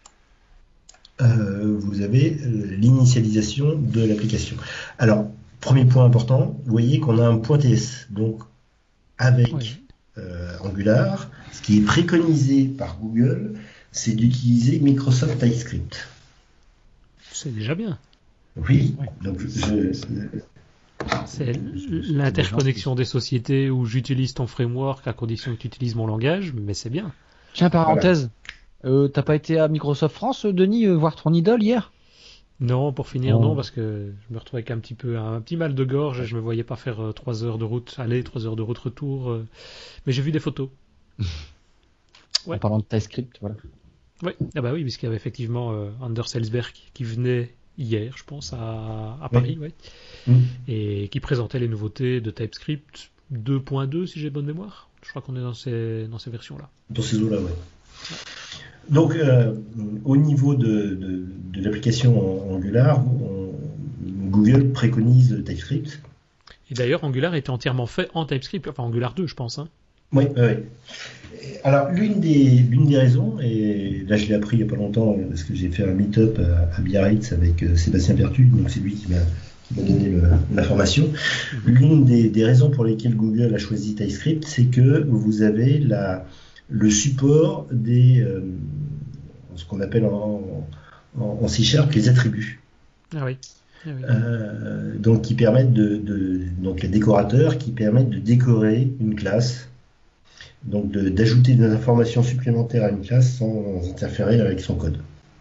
vous avez l'initialisation de l'application. Alors, premier point important, vous voyez qu'on a un .ts. Donc, avec Angular, ce qui est préconisé par Google, c'est d'utiliser Microsoft TypeScript. C'est déjà bien. Oui. Donc, c'est l'interconnexion des sociétés où j'utilise ton framework à condition que tu utilises mon langage, mais c'est bien. Tiens, parenthèse. T'as pas été à Microsoft France, Denis, voir ton idole hier? Non, pour finir, non, parce que je me retrouvais avec un petit mal de gorge et je me voyais pas faire 3 heures de route aller, 3 heures de route retour. Mais j'ai vu des photos. En parlant de TypeScript, voilà. Oui, oui, puisqu'il y avait effectivement Anders Elsberg qui venait hier, je pense, à Paris, et qui présentait les nouveautés de TypeScript 2.2, si j'ai bonne mémoire. Je crois qu'on est dans ces versions-là. Dans ces eaux-là, oui. Donc, au niveau de l'application Angular, Google préconise TypeScript. Et d'ailleurs, Angular était entièrement fait en TypeScript, enfin Angular 2, je pense. Hein. Oui. Alors, l'une des raisons, et là je l'ai appris il n'y a pas longtemps, parce que j'ai fait un meet-up à Biarritz avec Sébastien Pertu, donc c'est lui qui m'a donné l'information. L'une des raisons pour lesquelles Google a choisi TypeScript, c'est que vous avez le support des ce qu'on appelle en C# les attributs. Ah oui. Donc qui permettent donc les décorateurs qui permettent de décorer une classe, donc d'ajouter des informations supplémentaires à une classe sans interférer avec son code.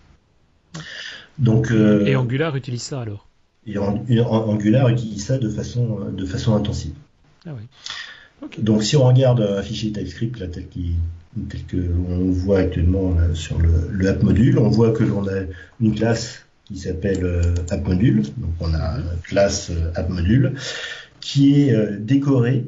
Donc et Angular utilise ça alors. Et Angular utilise ça de façon intensive. Ah oui. Okay. Donc si on regarde un fichier TypeScript là, tel que l'on voit actuellement là, sur le app module, on voit que l'on a une classe qui s'appelle app module. Donc on a une classe app module qui est décorée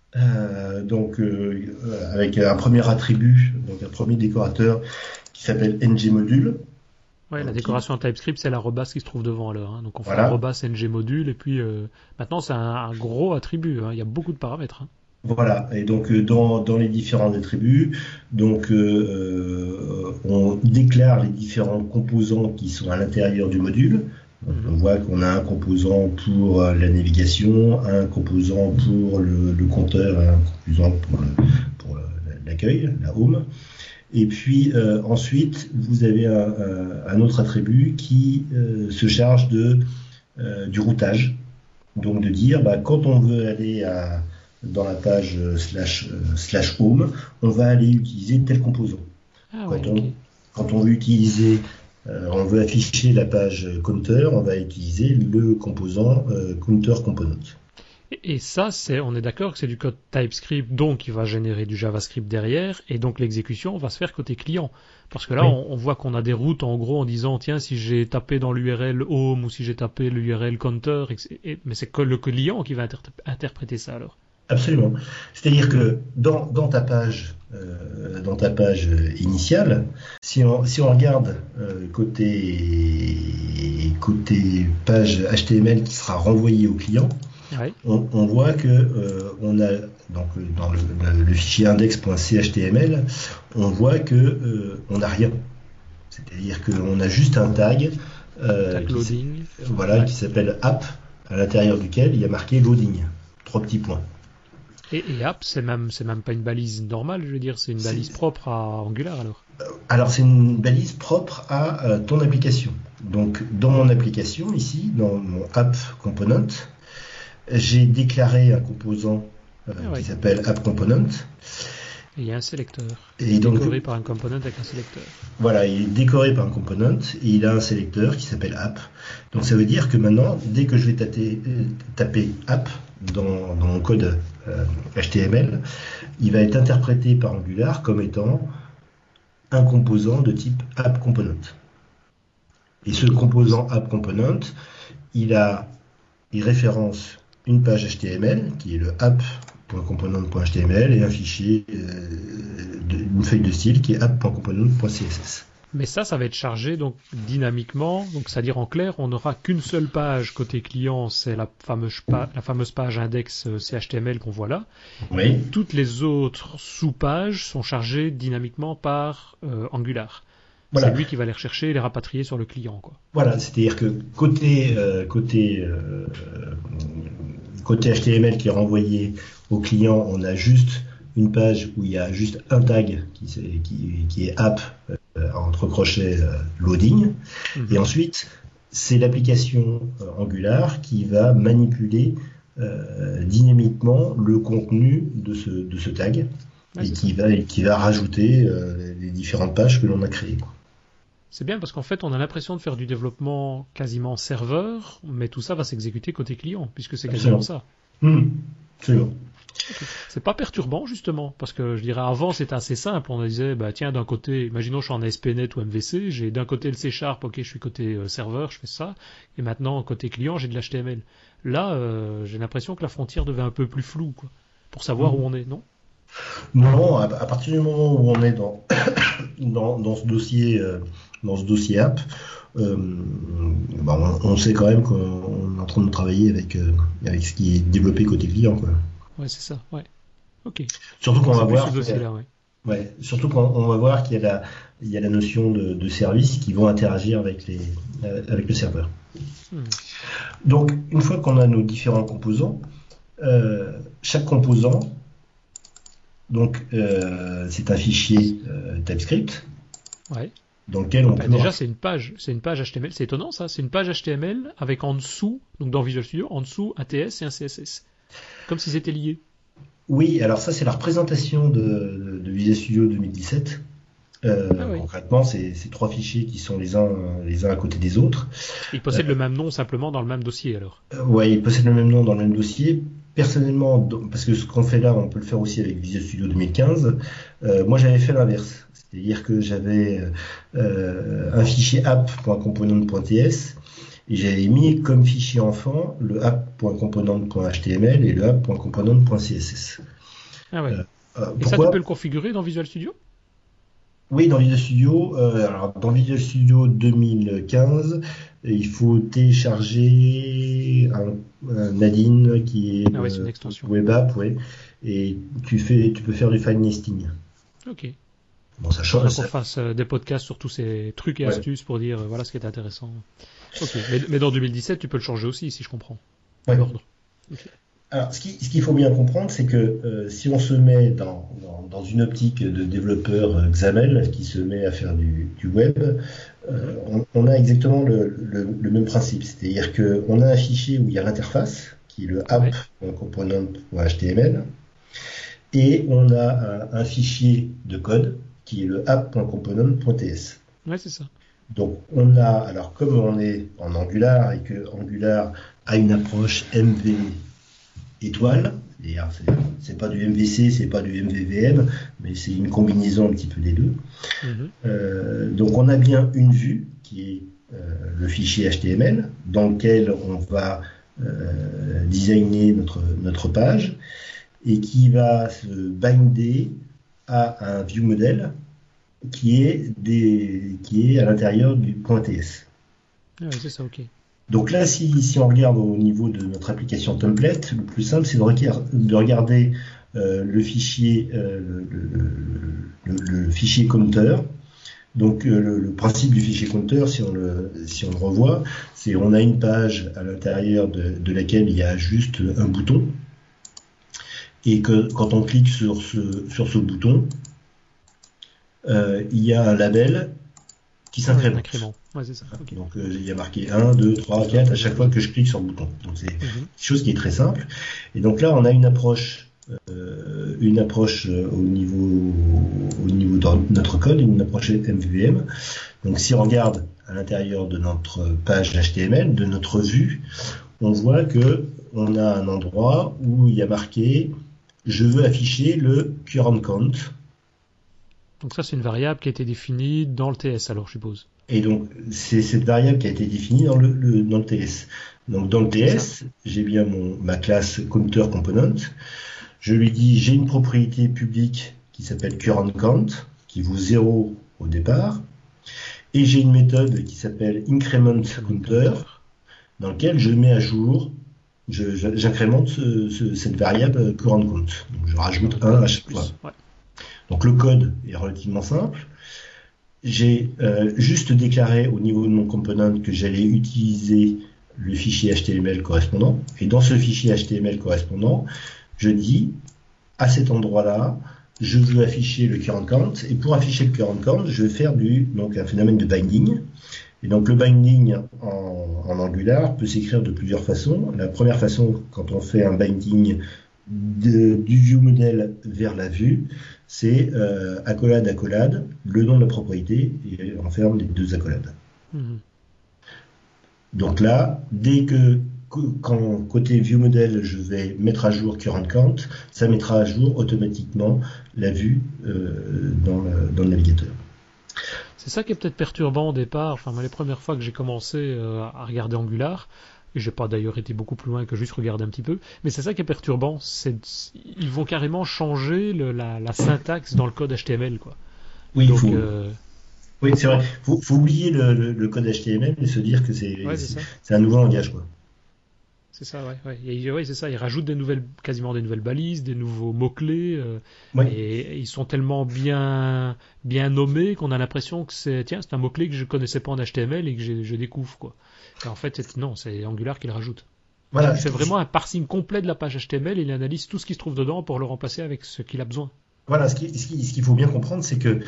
avec un premier attribut, donc un premier décorateur qui s'appelle ngModule. Ouais, la décoration en TypeScript, c'est l'arrobas qui se trouve devant alors. Hein. Donc on fait arrobas ngModule et puis maintenant c'est un gros attribut. Hein. Il y a beaucoup de paramètres. Hein. Voilà, et donc dans les différents attributs, donc on déclare les différents composants qui sont à l'intérieur du module. Donc, on voit qu'on a un composant pour la navigation, un composant pour le compteur, un composant pour l'accueil, la home. Et puis ensuite, vous avez un autre attribut qui se charge du routage. Donc de dire, quand on veut aller dans la page / home, on va aller utiliser tel composant. Quand on veut utiliser, on veut afficher la page counter, on va utiliser le composant counter component. Et ça, on est d'accord que c'est du code TypeScript, donc il va générer du JavaScript derrière, et donc l'exécution va se faire côté client. Parce que là, on voit qu'on a des routes en gros en disant, tiens, si j'ai tapé dans l'URL home ou si j'ai tapé l'URL counter, mais c'est que le client qui va interpréter ça alors. Absolument. C'est-à-dire que dans ta page initiale, si on regarde côté page HTML qui sera renvoyée au client, on voit que on a donc dans le fichier index.chtml, on voit que on n'a rien. C'est-à-dire qu'on a juste un tag qui s'appelle app, à l'intérieur duquel il y a marqué loading, 3 petits points. Et app, c'est même pas une balise normale, je veux dire, c'est une balise propre à Angular alors. Alors c'est une balise propre à ton application. Donc dans mon application ici, dans mon app component, j'ai déclaré un composant qui s'appelle app component. Et il y a un sélecteur. Et donc, décoré par un component avec un sélecteur. Voilà, il est décoré par un component et il a un sélecteur qui s'appelle app. Donc ça veut dire que maintenant, dès que je vais taper app dans mon code HTML, il va être interprété par Angular comme étant un composant de type app component. Et ce composant app component, il référence une page HTML qui est le app.component.html et un fichier, une feuille de style qui est app.component.css. Mais ça va être chargé donc dynamiquement, donc c'est-à-dire en clair, on n'aura qu'une seule page côté client, c'est la fameuse page index CHTML qu'on voit là. Oui. Toutes les autres sous-pages sont chargées dynamiquement par Angular. Voilà. C'est lui qui va les rechercher et les rapatrier sur le client, quoi. Voilà, c'est-à-dire que côté HTML qui est renvoyé au client, on a juste une page où il y a juste un tag qui est app entre crochets loading. Et ensuite, c'est l'application Angular qui va manipuler dynamiquement le contenu de ce tag et qui va rajouter les différentes pages que l'on a créées. C'est bien parce qu'en fait, on a l'impression de faire du développement quasiment serveur, mais tout ça va s'exécuter côté client, puisque c'est quasiment ça. Absolument. Okay. C'est pas perturbant, justement, parce que je dirais avant, c'était assez simple. On disait, tiens, d'un côté, imaginons je suis en ASP.NET ou MVC, j'ai d'un côté le C#, ok, je suis côté serveur, je fais ça, et maintenant, côté client, j'ai de l'HTML. Là, j'ai l'impression que la frontière devient un peu plus floue, quoi, pour savoir où on est, non ? Non, à partir du moment où on est dans ce dossier app, on sait quand même qu'on est en train de travailler avec ce qui est développé côté client, quoi. Ouais, c'est ça. Ouais. Ok. Surtout qu'on va voir. Surtout qu'on va voir qu'il y a la notion de services qui vont interagir avec le serveur. Donc, une fois qu'on a nos différents composants, chaque composant, donc, c'est un fichier TypeScript. Ouais. Dans lequel on peut déjà, c'est une page HTML. C'est étonnant, ça. C'est une page HTML avec en dessous, donc dans Visual Studio, en dessous un TS et un CSS. Comme si c'était lié. Oui, alors ça, c'est la représentation de Visual Studio 2017. Concrètement, c'est 3 fichiers qui sont les uns à côté des autres. Ils possèdent le même nom simplement dans le même dossier, alors. Oui, ils possèdent le même nom dans le même dossier. Personnellement, parce que ce qu'on fait là, on peut le faire aussi avec Visual Studio 2015. Moi, j'avais fait l'inverse. C'est-à-dire que j'avais un fichier app.component.ts et j'avais mis comme fichier enfant le app.component.html et le app.component.css. Ah ouais. Et ça, tu peux le configurer dans Visual Studio ? Oui, dans Visual Studio. Alors, dans Visual Studio 2015, il faut télécharger un add-in qui est une extension. Web App, et tu peux faire du file nesting. Ok. Bon, ça change. On fasse des podcasts sur tous ces trucs et astuces pour dire voilà ce qui est intéressant. Ok. Mais dans 2017, tu peux le changer aussi, si je comprends. L'ordre. Okay. Alors, ce qu'il faut bien comprendre, c'est que si on se met dans une optique de développeur XAML qui se met à faire du web, on a exactement le même principe. C'est-à-dire qu'on a un fichier où il y a l'interface, qui est le app.component.html, et on a un fichier de code, qui est le app.component.ts. Ouais, c'est ça. Donc, alors comme on est en Angular et que Angular a une approche MVC étoile. Et alors, c'est pas du MVC, c'est pas du MVVM, mais c'est une combinaison un petit peu des deux. Donc on a bien une vue qui est le fichier HTML dans lequel on va designer notre page et qui va se binder à un view model qui est à l'intérieur du .ts. Ah oui, c'est ça, ok. Donc là, si on regarde au niveau de notre application template, le plus simple, c'est de regarder le fichier le fichier counter. Donc le principe du fichier counter, si on le revoit, c'est on a une page à l'intérieur de laquelle il y a juste un bouton, et que quand on clique sur ce bouton, il y a un label qui s'incrémente. Ouais, c'est ça. Okay. Donc il y a marqué 1, 2, 3, 4 à chaque fois que je clique sur le bouton. Donc c'est quelque chose qui est très simple. Et donc là, on a une approche au niveau de notre code, une approche MVVM. Donc si on regarde à l'intérieur de notre page HTML, de notre vue, on voit que on a un endroit où il y a marqué je veux afficher le current count. Donc ça, c'est une variable qui a été définie dans le TS, alors, je suppose. Et donc, c'est cette variable qui a été définie dans le TS. Donc, dans le TS, j'ai bien ma classe counter component. Je lui dis, j'ai une propriété publique qui s'appelle current count, qui vaut 0 au départ. Et j'ai une méthode qui s'appelle increment counter, dans laquelle je mets à jour, j'incrémente cette variable current count. Donc, je rajoute 1 à chaque fois. Ouais. Donc le code est relativement simple. J'ai juste déclaré au niveau de mon component que j'allais utiliser le fichier HTML correspondant. Et dans ce fichier HTML correspondant, je dis à cet endroit-là, je veux afficher le current count. Et pour afficher le current count, je vais faire donc un phénomène de binding. Et donc le binding en Angular peut s'écrire de plusieurs façons. La première façon, quand on fait un binding du view model vers la vue, c'est accolade, le nom de la propriété, et on ferme les deux accolades. Donc là, dès quand côté view model, je vais mettre à jour current count, ça mettra à jour automatiquement la vue dans le navigateur. C'est ça qui est peut-être perturbant au départ. Enfin, les premières fois que j'ai commencé à regarder Angular, et j'ai pas d'ailleurs été beaucoup plus loin que juste regarder un petit peu, mais c'est ça qui est perturbant, ils vont carrément changer la syntaxe dans le code HTML, quoi. Oui, donc, oui, c'est vrai. Faut oublier le code HTML et se dire que c'est un nouveau langage, quoi. C'est ça, ouais. Et c'est ça. Ils rajoutent quasiment des nouvelles balises, des nouveaux mots-clés, et ils sont tellement bien nommés qu'on a l'impression que c'est un mot-clé que je connaissais pas en HTML et que je découvre, quoi. Et en fait, non, c'est Angular qui le rajoute. Voilà. Il fait vraiment un parsing complet de la page HTML et il analyse tout ce qui se trouve dedans pour le remplacer avec ce qu'il a besoin. Voilà, ce qu'il faut bien comprendre, c'est que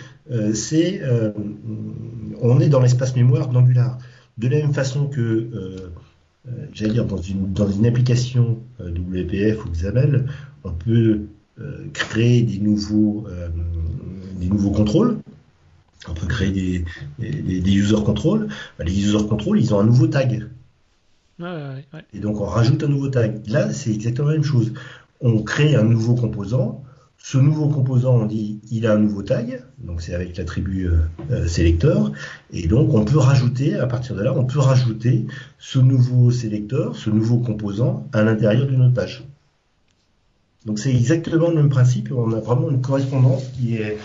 on est dans l'espace mémoire d'Angular. De la même façon que j'allais dire dans une application WPF ou XAML, on peut créer des nouveaux contrôles. On peut créer des user control. Les user control, ils ont un nouveau tag. Ouais. Et donc on rajoute un nouveau tag. Là, c'est exactement la même chose. On crée un nouveau composant. Ce nouveau composant, on dit, il a un nouveau tag. Donc c'est avec l'attribut selector. Et donc on peut rajouter, à partir de là, on peut rajouter ce nouveau selector, ce nouveau composant à l'intérieur d'une autre page. Donc c'est exactement le même principe. On a vraiment une correspondance qui est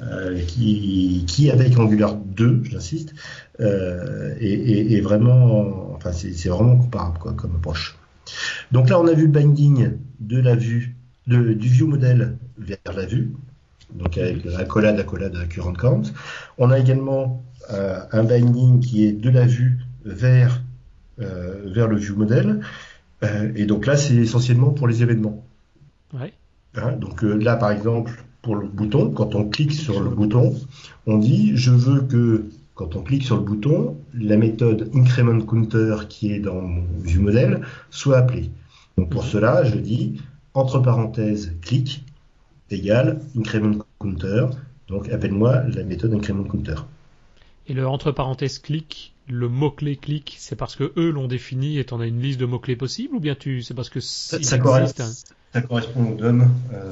avec Angular 2, j'insiste, est vraiment, enfin c'est vraiment comparable, quoi, comme approche. Donc là, on a vu le binding de la vue, du view model vers la vue, donc avec accolade current count. On a également un binding qui est de la vue vers le view model, et donc là, c'est essentiellement pour les événements. Ouais. Donc là, par exemple, pour le bouton, quand on clique sur le bouton, on dit je veux que, quand on clique sur le bouton, la méthode increment counter qui est dans mon view model soit appelée. Donc pour cela, je dis entre parenthèses clic égale increment counter. Donc appelle-moi la méthode increment counter. Et le entre parenthèses clic, le mot-clé clic, c'est parce que eux l'ont défini et t'en as une liste de mots-clés possibles, ou bien c'est parce que ça correspond au DOM,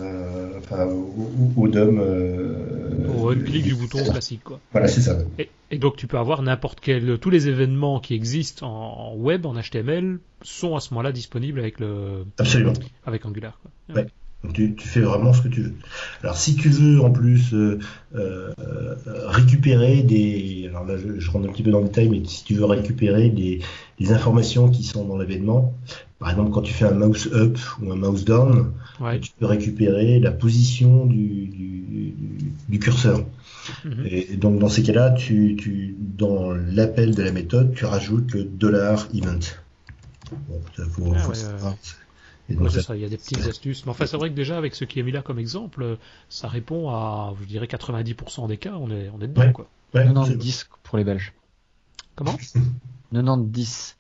au DOM. Au clic du bouton classique, quoi. Voilà, c'est ça. Et donc tu peux avoir tous les événements qui existent en web, en HTML, sont à ce moment-là disponibles avec Absolument. Avec Angular, quoi. Ouais. Donc tu fais vraiment ce que tu veux. Alors si tu veux en plus récupérer alors là je rentre un petit peu dans le détail, mais si tu veux récupérer des informations qui sont dans l'événement, par exemple quand tu fais un mouse up ou un mouse down, tu peux récupérer la position du curseur. Mm-hmm. Et donc dans ces cas-là, dans l'appel de la méthode, tu rajoutes le $event. Bon, ça faut savoir. C'est ça, il y a des petites astuces. Mais enfin, c'est vrai que déjà, avec ce qui est mis là comme exemple, ça répond à, je dirais, 90% des cas, on est dedans, quoi. Ouais, 90 pour les Belges. Comment 90.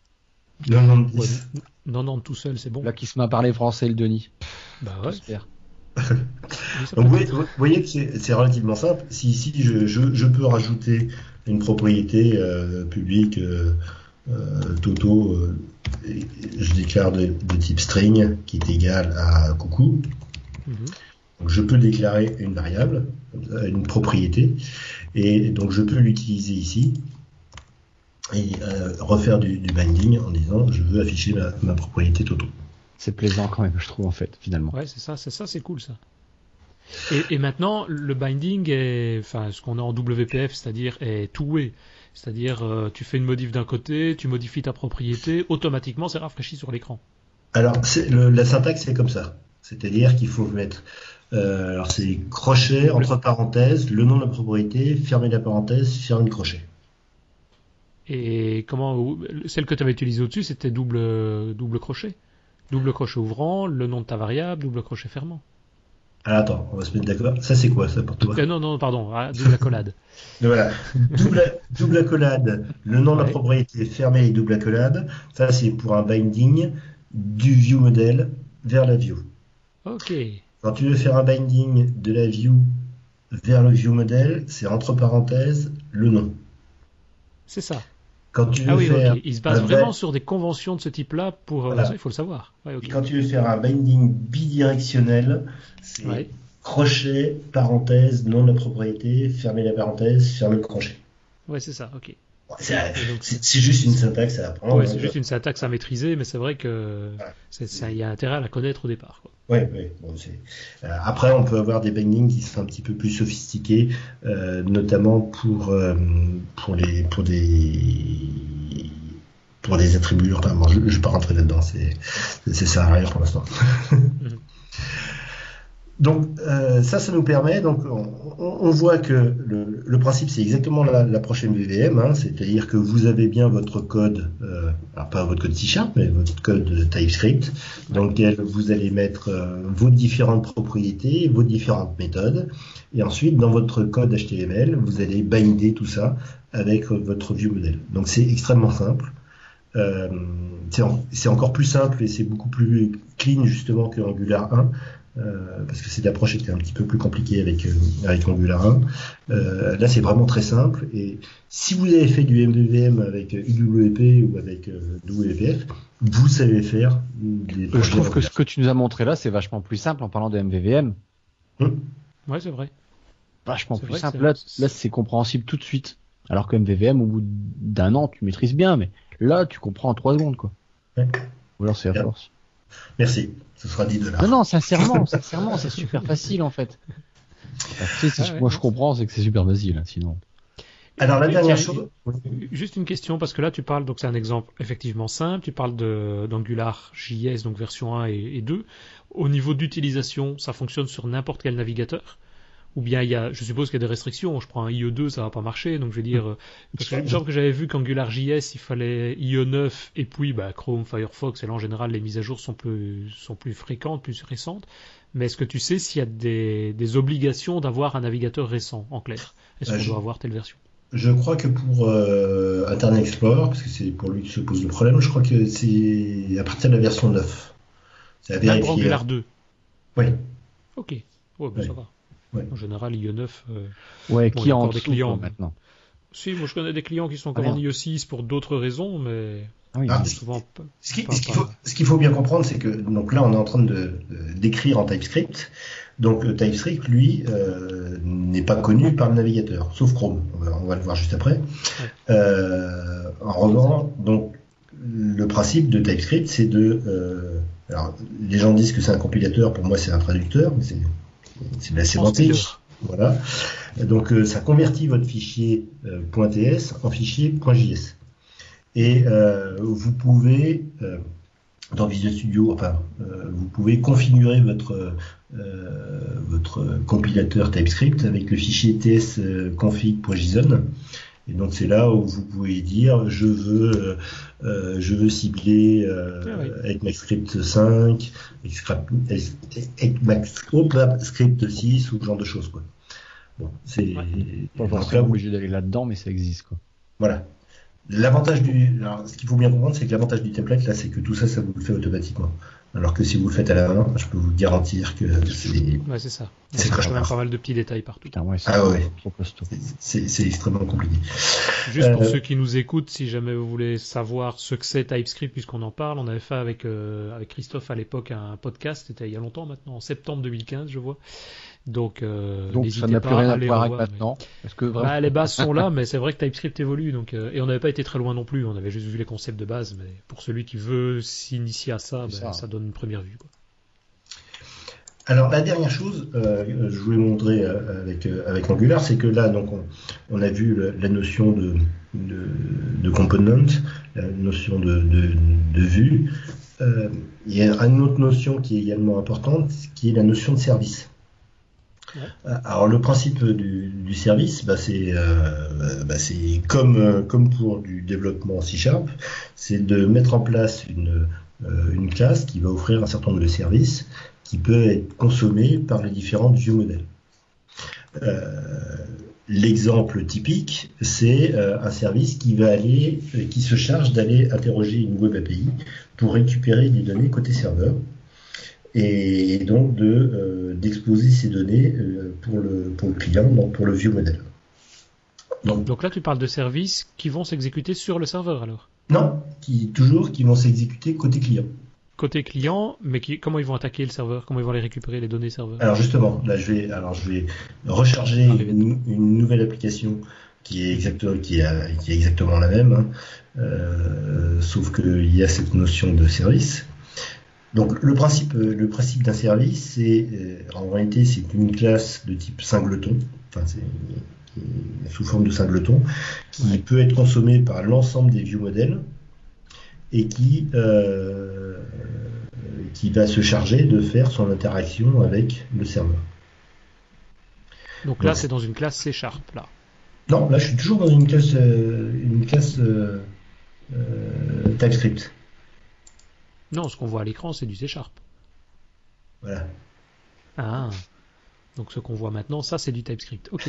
90 tout seul, c'est bon. Là, qui se m'a parlé français, le Denis. Bah ouais. J'espère. Donc, vous voyez que c'est relativement simple. Si je peux rajouter une propriété publique Toto, je déclare de type string qui est égal à coucou. Donc je peux déclarer une variable, une propriété, et donc je peux l'utiliser ici et refaire du binding en disant je veux afficher ma propriété Toto. C'est plaisant quand même, je trouve, en fait, finalement. Ouais, c'est cool ça. Et maintenant, le binding ce qu'on a en WPF, c'est-à-dire est two-way. C'est-à-dire, tu fais une modif d'un côté, tu modifies ta propriété, automatiquement c'est rafraîchi sur l'écran. Alors, la syntaxe c'est comme ça. C'est-à-dire qu'il faut mettre, alors c'est crochet, entre parenthèses, le nom de la propriété, fermer la parenthèse, fermer le crochet. Et celle que tu avais utilisée au-dessus, c'était double crochet. Double crochet ouvrant, le nom de ta variable, double crochet fermant. Alors attends, on va se mettre d'accord. Ça c'est quoi ça pour toi? Non, pardon, double accolade. Voilà, double accolade, le nom de la propriété, fermer les double accolades. Ça c'est pour un binding du view model vers la view. Ok. Quand tu veux faire un binding de la view vers le view model, c'est entre parenthèses le nom. C'est ça. Quand tu veux faire Il se base vraiment sur des conventions de ce type-là ça, il faut le savoir. Ouais, okay. Quand tu veux faire un binding bidirectionnel, c'est crochet, parenthèse, nom de la propriété, fermer la parenthèse, fermer le crochet. Ouais, c'est ça, ok. C'est juste une syntaxe à apprendre. Ouais, c'est juste une syntaxe à maîtriser, mais c'est vrai que il y a intérêt à la connaître au départ, quoi. Ouais. Bon, après, on peut avoir des bindings qui sont un petit peu plus sophistiqués, notamment pour des attributs. Enfin, bon, je ne vais pas rentrer là-dedans. C'est ça à rien pour l'instant. Donc ça nous permet, donc on voit que le principe c'est exactement l'approche MVVM, hein, c'est-à-dire que vous avez bien votre code, alors pas votre code C# mais votre code TypeScript, dans lequel vous allez mettre vos différentes propriétés, vos différentes méthodes, et ensuite dans votre code HTML vous allez binder tout ça avec votre viewModel. Donc c'est extrêmement simple. C'est encore plus simple et c'est beaucoup plus clean justement que Angular 1. Parce que cette approche était un petit peu plus compliquée avec Angular 1. Là, c'est vraiment très simple. Et si vous avez fait du MVVM avec UWP ou avec WPF, vous savez faire des projets. Je trouve que ce que tu nous as montré là, c'est vachement plus simple en parlant de MVVM. Ouais, c'est vrai. Vachement plus simple. Là, c'est compréhensible tout de suite. Alors que MVVM, au bout d'un an, tu maîtrises bien, mais là, tu comprends en 3 secondes, quoi. Ouais. Ou alors c'est à force. Merci. Ce sera $10. Non, sincèrement, c'est super facile en fait. Moi je comprends, c'est que c'est super facile, hein, sinon. Alors la dernière chose. Juste une question, parce que là tu parles, donc c'est un exemple effectivement simple, tu parles d'Angular JS, donc version 1 et 2. Au niveau d'utilisation, ça fonctionne sur n'importe quel navigateur? Ou bien je suppose qu'il y a des restrictions. Je prends un IE2, ça va pas marcher. Donc je vais dire, parce que il me semble que j'avais vu qu'AngularJS, il fallait IE9 et puis Chrome, Firefox. Et là en général, les mises à jour sont plus fréquentes, plus récentes. Mais est-ce que tu sais s'il y a des obligations d'avoir un navigateur récent en clair? Est-ce qu'on doit avoir telle version? Je crois que pour Internet Explorer, parce que c'est pour lui que se pose le problème, je crois que c'est à partir de la version 9. C'est à vérifier. Pour Angular 2. Oui. Ok. Ouais, ça va. Ouais. En général, IE9. Qui est en dessous clients maintenant. Si, moi je connais des clients qui sont encore en IE6 pour d'autres raisons, mais souvent ce qu'il faut bien comprendre, c'est que donc là on est en train d'écrire en TypeScript. Donc TypeScript, lui, n'est pas connu par le navigateur, sauf Chrome. On va le voir juste après. Ouais. En revanche, donc le principe de TypeScript, c'est alors les gens disent que c'est un compilateur, pour moi c'est un traducteur, mais c'est de la sémantique. Voilà. Donc ça convertit votre fichier .ts en fichier .js. Et vous pouvez dans Visual Studio, vous pouvez configurer votre compilateur TypeScript avec le fichier tsconfig.json. Et donc c'est là où vous pouvez dire je veux cibler ECMAScript 5, ECMAScript 6 ou ce genre de choses, quoi. Bon, c'est pas forcément obligé d'aller là-dedans, mais ça existe, quoi. Voilà. Alors, ce qu'il faut bien comprendre, c'est que l'avantage du template là, c'est que tout ça vous le fait automatiquement. Alors que si vous le faites à la main, je peux vous garantir que c'est. Ouais, c'est ça. C'est quand même pas mal de petits détails partout. C'est extrêmement compliqué. Juste pour ceux qui nous écoutent, si jamais vous voulez savoir ce que c'est TypeScript, puisqu'on en parle, on avait fait avec Christophe à l'époque un podcast, c'était il y a longtemps maintenant, en septembre 2015, je vois. Donc ça n'a plus rien à voir avec maintenant. Parce que vraiment... les bases sont là, mais c'est vrai que TypeScript évolue. Donc, et on n'avait pas été très loin non plus. On avait juste vu les concepts de base. Mais pour celui qui veut s'initier à ça, ça donne une première vue, quoi. Alors la dernière chose, je voulais montrer avec Angular, c'est que là, donc on a vu la notion de component, la notion de vue. Il y a une autre notion qui est également importante, qui est la notion de service. Ouais. Alors le principe du service, c'est comme pour du développement C#, c'est de mettre en place une classe qui va offrir un certain nombre de services qui peut être consommé par les différentes view modèles. L'exemple typique, c'est un service qui se charge d'aller interroger une web API pour récupérer des données côté serveur. Et donc d'exposer ces données pour le client, donc pour le view model. Donc là, tu parles de services qui vont s'exécuter sur le serveur, alors? Non, qui vont s'exécuter côté client. Côté client, mais comment ils vont attaquer le serveur? Comment ils vont aller récupérer les données serveur? Alors justement, là je vais recharger une nouvelle application qui est exactement la même, sauf qu'il y a cette notion de service. Donc le principe d'un service, en réalité c'est une classe de type singleton, c'est sous forme de singleton, qui peut être consommée par l'ensemble des view modèles et qui va se charger de faire son interaction avec le serveur. Donc là c'est dans une classe C#, là. Non, là je suis toujours dans une classe TypeScript. Non, ce qu'on voit à l'écran, c'est du C#. Voilà. Ah, donc ce qu'on voit maintenant, ça, c'est du TypeScript. Ok.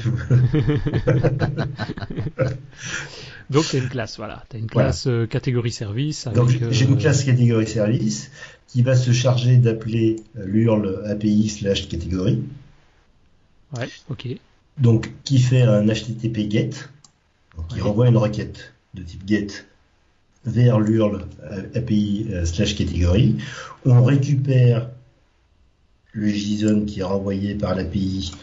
Donc, tu as une classe, voilà. Tu as une classe catégorie service. Donc, j'ai une classe catégorie service qui va se charger d'appeler l'URL API /catégorie. Ouais, ok. Donc, qui fait un HTTP GET, donc qui renvoie une requête de type GET vers l'URL API /catégorie. On récupère le JSON qui est renvoyé par l'API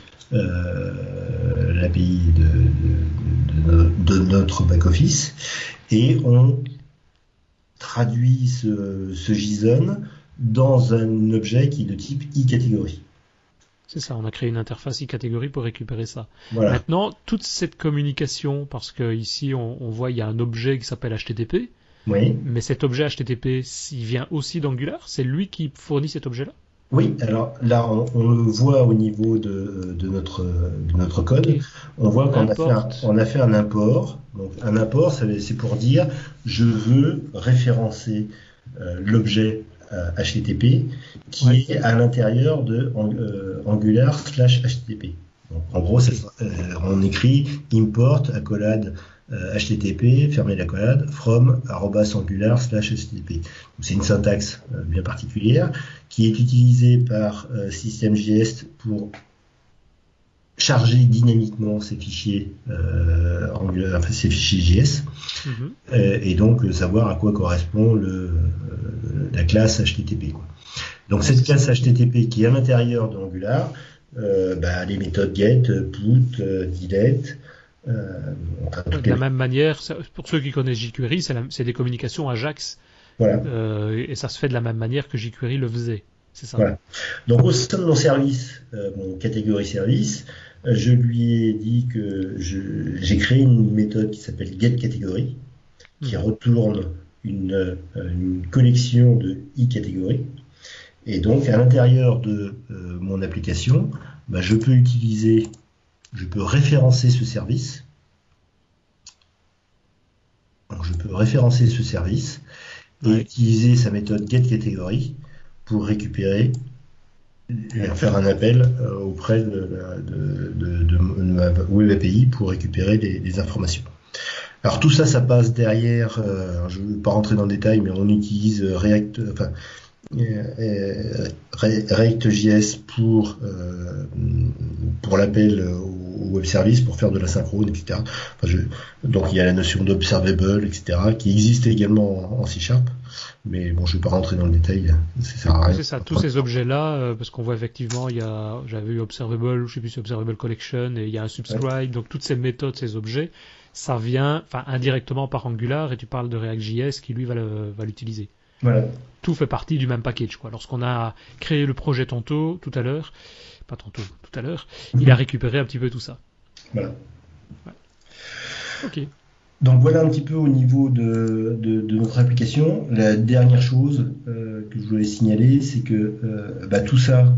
de notre back-office et on traduit ce JSON dans un objet qui est de type iCategory. C'est ça, on a créé une interface iCategory pour récupérer ça. Voilà. Maintenant, toute cette communication, parce que ici on voit il y a un objet qui s'appelle HTTP, oui. Mais cet objet HTTP, il vient aussi d'Angular, c'est lui qui fournit cet objet-là? Oui, alors là on le voit au niveau de notre code. Okay. On voit qu'on a fait un import. Donc un import, c'est pour dire je veux référencer l'objet HTTP qui est à l'intérieur de Angular /HTTP. Donc en gros, on écrit import accolade HTTP, fermez l'accolade, from @angular /HTTP. C'est une syntaxe bien particulière qui est utilisée par System.js pour charger dynamiquement ces fichiers ces fichiers JS, et donc savoir à quoi correspond la classe HTTP, quoi. Donc cette classe HTTP qui est à l'intérieur de Angular, les méthodes get, put, delete. De la même manière, pour ceux qui connaissent jQuery, c'est des communications Ajax, voilà. Et ça se fait de la même manière que jQuery le faisait. C'est ça. Voilà. Donc au sein de mon service, mon catégorie service, je lui ai dit que j'ai créé une méthode qui s'appelle getCategory, qui retourne une collection de e-catégories. Et donc à l'intérieur de mon application, je peux référencer ce service. Donc je peux référencer ce service et utiliser sa méthode getCategory pour récupérer, faire un appel auprès de ma Web API pour récupérer des informations. Alors tout ça, ça passe derrière, je ne veux pas rentrer dans le détail, mais on utilise React.js pour l'appel au web service, pour faire de l'asynchrone, etc. Donc il y a la notion d'observable, etc., qui existe également en C#. Mais bon, je ne vais pas rentrer dans le détail, ça sert à rien. C'est ça, tous ces objets-là, parce qu'on voit effectivement, j'avais eu Observable, je sais plus si Observable Collection, et il y a un subscribe, donc toutes ces méthodes, ces objets, ça vient, indirectement par Angular, et tu parles de React.js qui lui va l'utiliser. Voilà. Tout fait partie du même package, quoi. Lorsqu'on a créé le projet tout à l'heure, il a récupéré un petit peu tout ça. Voilà. Ouais. Ok. Donc voilà un petit peu au niveau de notre application. La dernière chose que je voulais signaler, c'est que tout ça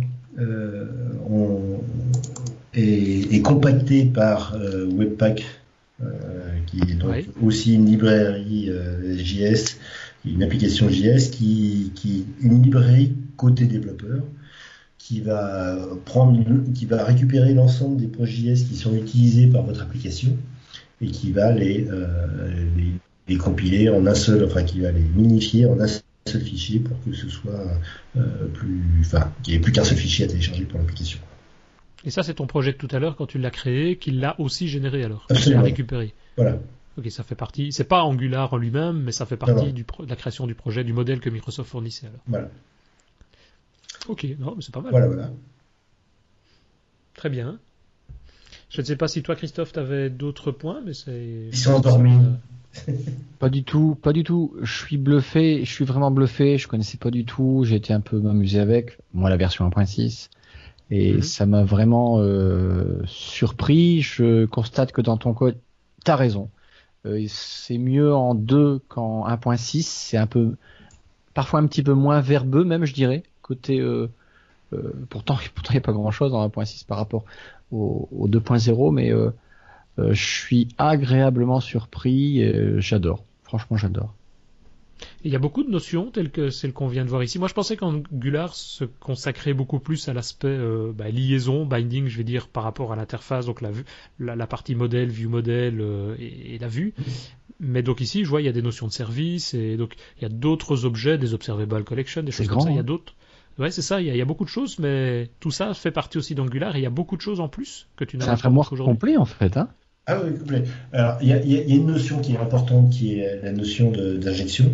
est compacté par Webpack, qui est donc aussi une librairie JS, une application JS qui est une librairie côté développeur, qui va récupérer l'ensemble des projets JS qui sont utilisés par votre application et qui va les compiler en un seul, qui va les minifier en un seul fichier pour que ce soit qu'il n'y ait plus qu'un seul fichier à télécharger pour l'application. Et ça, c'est ton projet de tout à l'heure quand tu l'as créé, qu'il l'a aussi généré alors. Absolument. Il l'a récupéré. Voilà. Ok, ça fait partie. C'est pas Angular en lui-même, mais ça fait partie de la création du projet, du modèle que Microsoft fournissait alors. Voilà. Ok, non, mais c'est pas mal. Voilà. Très bien. Je ne sais pas si toi, Christophe, tu avais d'autres points, mais c'est. Ils sont endormis. Pas du tout. Je suis bluffé, je suis vraiment bluffé. Je connaissais pas du tout. J'ai été un peu m'amuser avec. Moi, la version 1.6. Et ça m'a vraiment surpris. Je constate que dans ton code, t'as raison. C'est mieux en 2 qu'en 1.6. C'est parfois un petit peu moins verbeux, même, je dirais. Côté, pourtant, il n'y a pas grand chose en 1.6 par rapport au 2.0, mais je suis agréablement surpris. J'adore. Franchement, j'adore. Il y a beaucoup de notions telles que celles qu'on vient de voir ici. Moi, je pensais qu'Angular se consacrait beaucoup plus à l'aspect liaison, binding, je vais dire, par rapport à l'interface, donc la partie modèle, view modèle et la vue. Mais donc ici, je vois, il y a des notions de service, et donc il y a d'autres objets, des observable collection, des choses comme ça. Il y a d'autres. Ouais, c'est ça, il y a beaucoup de choses, mais tout ça fait partie aussi d'Angular, et il y a beaucoup de choses en plus que tu n'as pas. C'est un framework complet, en fait, hein. Ah oui, complet. Alors, il y a une notion qui est importante, qui est la notion d'injection.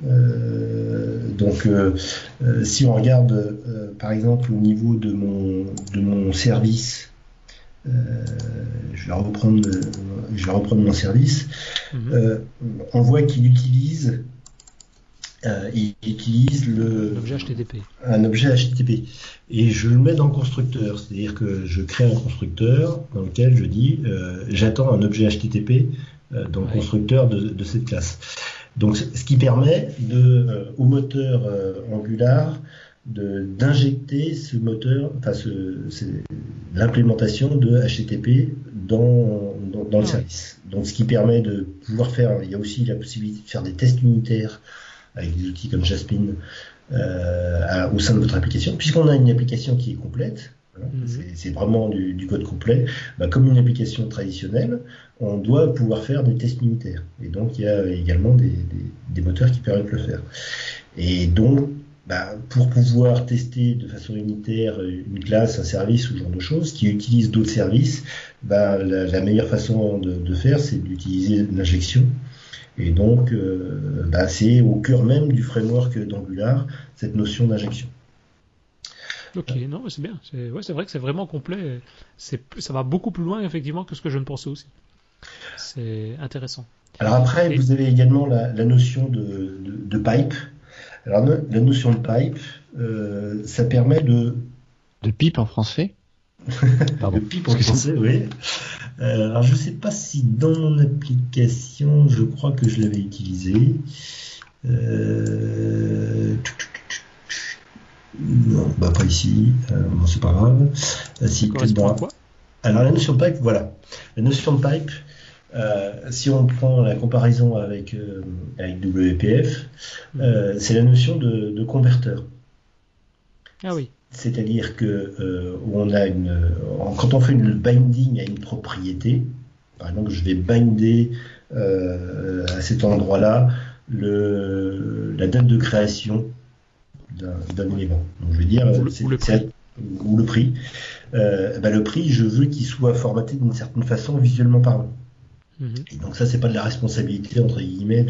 Si on regarde par exemple au niveau de mon service, je vais reprendre mon service, on voit qu'il utilise un objet HTTP et je le mets dans le constructeur, c'est-à-dire que je crée un constructeur dans lequel je dis j'attends un objet HTTP dans le constructeur de cette classe. Donc, ce qui permet au moteur Angular d'injecter ce moteur, l'implémentation de HTTP dans le service. Donc, ce qui permet de pouvoir faire, il y a aussi la possibilité de faire des tests unitaires avec des outils comme Jasmine au sein de votre application, puisqu'on a une application qui est complète. Voilà, c'est vraiment du code complet. Comme une application traditionnelle, on doit pouvoir faire des tests unitaires. Et donc, il y a également des moteurs qui permettent de le faire. Et donc, pour pouvoir tester de façon unitaire une classe, un service ou ce genre de choses, qui utilise d'autres services, la meilleure façon de faire, c'est d'utiliser l'injection. Et donc, c'est au cœur même du framework d'Angular, cette notion d'injection. Ok, non, mais c'est bien. C'est vrai que c'est vraiment complet. Ça va beaucoup plus loin, effectivement, que ce que je ne pensais aussi. C'est intéressant. Alors après, vous avez également la notion de pipe. Alors, la notion de pipe, ça permet de... De pipe en français. De pipe en français, oui. Alors, je ne sais pas si dans mon application, je crois que je l'avais utilisé. Non, pas ici. Bon, c'est pas grave. Ça correspond à quoi ? Alors, la notion de pipe, voilà. La notion de pipe, si on prend la comparaison avec WPF, c'est la notion de converteur. Ah oui. C'est-à-dire que quand on fait une binding à une propriété, par exemple, je vais binder à cet endroit-là la date de création d'un élément. Donc, je vais dire ou le prix. Le prix, je veux qu'il soit formaté d'une certaine façon visuellement parlant. Et donc ça, c'est pas de la responsabilité entre guillemets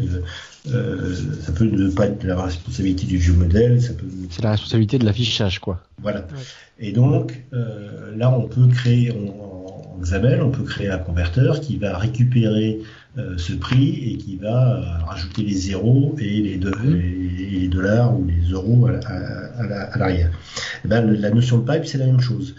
ça peut ne pas être de la responsabilité du vieux modèle, c'est la responsabilité de l'affichage, quoi. Voilà. Ouais. Et donc là, on peut créer en XAML, on peut créer un converteur qui va récupérer ce prix et qui va rajouter les zéros et les dollars ou les euros à l'arrière. Et la notion de pipe, c'est la même chose.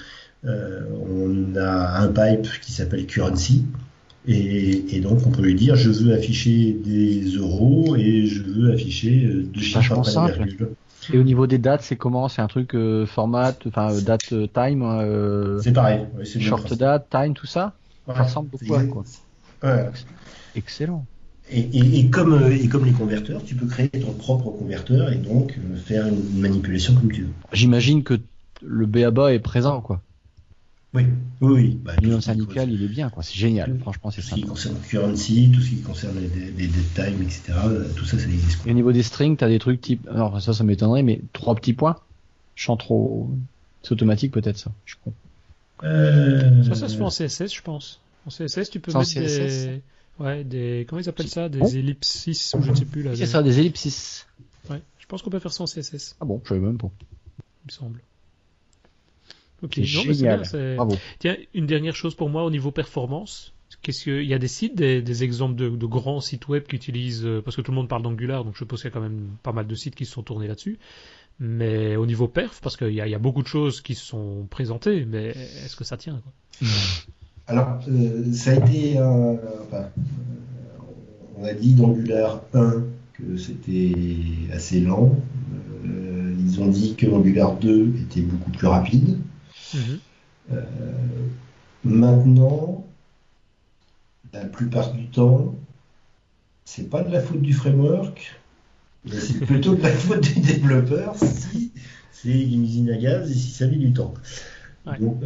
On a un pipe qui s'appelle currency. Et donc on peut lui dire je veux afficher des euros et je veux afficher deux chiffres après la virgule. Et au niveau des dates, c'est comment ? C'est un truc format, date time. C'est pareil. Ouais, c'est short date, time, tout ça. Ouais, ça ressemble beaucoup à quoi ? Ouais. Excellent. Et comme les converteurs, tu peux créer ton propre converteur et donc faire une manipulation comme tu veux. J'imagine que le B.A.B.A. est présent, quoi. Oui. L'union syndicale, il est bien, quoi. C'est génial. Franchement, c'est sympa. Tout ce qui concerne currency, tout ce qui concerne les dead time, etc. Tout ça existe. Et au niveau des strings, t'as des trucs type. Alors ça m'étonnerait, mais 3 petits points. Chant trop. C'est automatique peut-être ça. Je crois. Ça se fait en CSS, je pense. En CSS, tu peux mettre des. Comment ils appellent ça ? Des ellipsis ou je ne sais plus là. C'est ça, des ellipsis. Ouais. Je pense qu'on peut faire ça en CSS. Ah bon, je savais même pas. Il me semble. Ok, c'est génial. Bravo. Tiens, une dernière chose pour moi au niveau performance. Il y a des sites, des exemples de grands sites web qui utilisent, parce que tout le monde parle d'Angular, donc je suppose qu'il y a quand même pas mal de sites qui se sont tournés là-dessus. Mais au niveau perf, parce qu'il y a beaucoup de choses qui se sont présentées, mais est-ce que ça tient, quoi ? Alors, ça a été, on a dit d'Angular 1 que c'était assez lent. Ils ont dit que Angular 2 était beaucoup plus rapide. Maintenant, la plupart du temps, c'est pas de la faute du framework, mais c'est plutôt de la faute des développeurs si c'est une usine à gaz et si ça met du temps. Ouais. Donc,